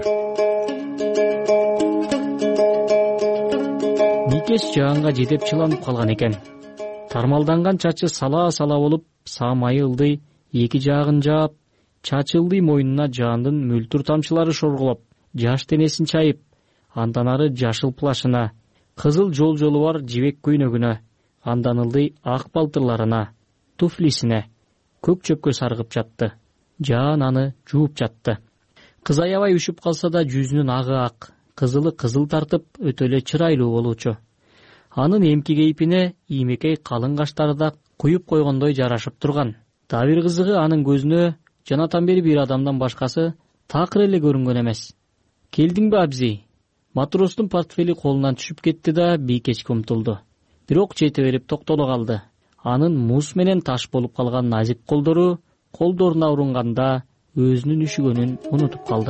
Бийкеч жаанга жетип чыланып калган экен. Тармалданган чачы сала-сала болуп, саамайы ылдый, эки жагын жаап, чачы ылдый мойнуна жаандын мөлтүр тамчылары шоргулап, жаш денесин чайып, андан ары жашыл плашына, кызыл жол-жолу бар жибек көйнөгүнө, андан ылдый ак балтырларына, туфлисине, көк чөпкө саргып жатты. Жаан аны жууп жатты. Кыз аябай үшүп калса да жүзүнүн агы ак, кызылы кызыл тартып, өтө эле чырайлуу болуучу. Анын эмки кейпине иймекей калың каштары да куюп койгондой жарашып турган. Дагы бир кызыгы анын көзүнө жанатан бери бир адамдан башкасы такыр эле көрүнгөн эмес. Келдиңби абзий? Матростун портфели колунан түшүп кетти да бийкечке умтулду. Бирок жете берип токтоло калды. Анын муз менен таш болуп калган назик колдору колдоруна урунганда өзүнүн үшүгөнүн унутуп калды.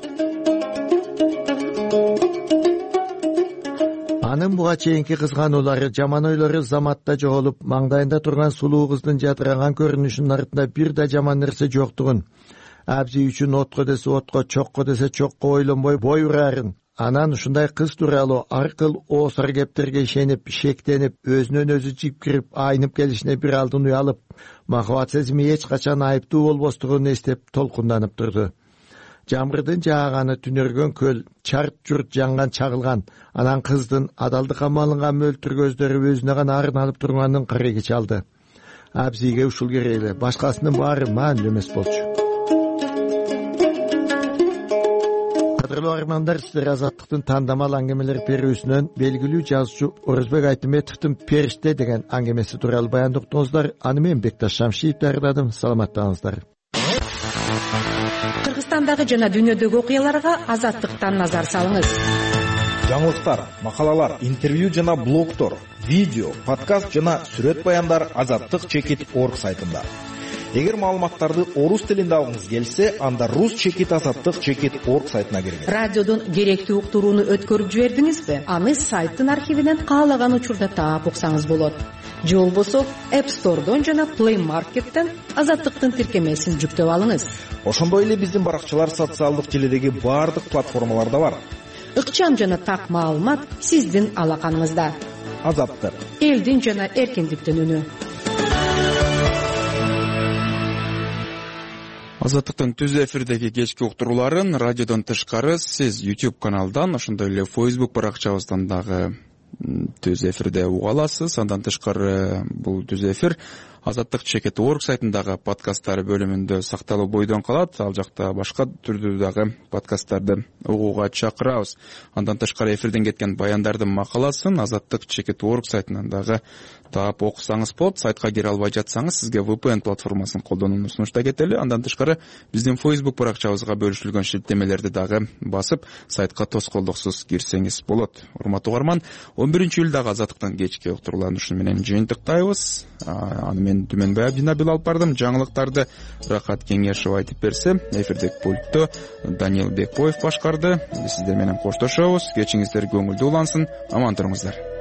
Анын буга чейинки кызгануулары, жаман ойлору заматта жоголуп, маңдайында турган сулуу кыздын жадыраган көрүнүшүнүн артында бир да жаман нерсе жоктугун, абзий үчүн отко десе отко, чокко десе чокко ойлонбой бой урарын, анан ушундай кыз тууралуу аркыл оосар кептерге ишенип, шектенип, өзүнөн өзү жипкирип, айнып келишине бир алдын уялып, махабат сезими эч качан айыптуу болбостугун эстеп толкунданып турду. Жамгырдын жааганы түнөргөн көл, чарт журт жанган чагылган, анан кыздын адалдыкка малынган мөлтүр көздөрү өзүнө гана арналып турганын кыреги чалды. Абзийге ушул керек эле, башкасынын баары маанилүү эмес болчу. Кадырлуу армандар, сиздер Азаттыктын тандамал аңгемелер берүүсүнөн белгилүү жазуучу Орозбек Айтымбетовдун Периште деген аңгемеси тууралуу баяндоктуңуздар. Аны мен Бекташ Шамшиев даярдадым. Саламаттаңыздар. Кыргызстандагы жана дүйнөдөгү окуяларга Азаттыктан назар салыңыз. Жаңылыктар, макалалар, интервью жана блогтор, видео, подкаст жана сүрөт баяндар Азаттык чекит орг сайтында. Эгер маалыматтарды орус тилинде алгыңыз келсе, анда рус чекит азаттык чекит орг сайтына киргиз. Радиодон керектүү уктурууну өткөрүп жибердиңизби? Аны сайттын архивинен каалаган учурда таап уксаңыз болот. Же болбосо App Store'дон жана Play Market'тен азаттыктын тиркемесин жүктөп алыңыз. Ошондой эле биздин баракчалар социалдык желидеги баардык платформаларда бар. Ыкчам жана так маалымат сиздин алаканыңызда. Азаттык. Элдин жана эркиндиктин үнү. Азаттыктын түз эфирдеги кечки уктурууларын радиодон тышкары сиз YouTube каналдан, ошондой эле Facebook баракчабыздан дагы түз эфирде уга аласыз. Андан тышкары бул түз эфир азаттык чекит орг сайтындагы подкасттар бөлүмүндө сакталуу бойдон калат. Ал жакта башка түрдүү дагы подкасттарды угууга чакырабыз. Андан тышкары эфирден кеткен баяндардын макаласын азаттык чекит орг сайтынан дагы таап окусаңыз болот. Сайтка кире албай жатсаңыз, сизге ви пи эн платформасын колдонууну сунуштап кетели. Андан тышкары биздин Facebook баракчабызга бөлүшүлгөн шилтемелерди дагы басып, сайтка тоскоолдуксуз кирсеңиз болот. Урматтуу угарман, он биринчи июлдагы азаттыктын кечки уктурууларын ушуну менен жыйынтыктайбыз. Аны мен Түмөнбай Абдинабил алып бардым. Жаңылыктарды Рахат Кеңешев айтып берсе, эфирдеги пультту Даниил Бекбоев башкарды. Сиздер менен коштошобуз. Кечиңиздер көңүлдүү улансын. Аман туруңуздар.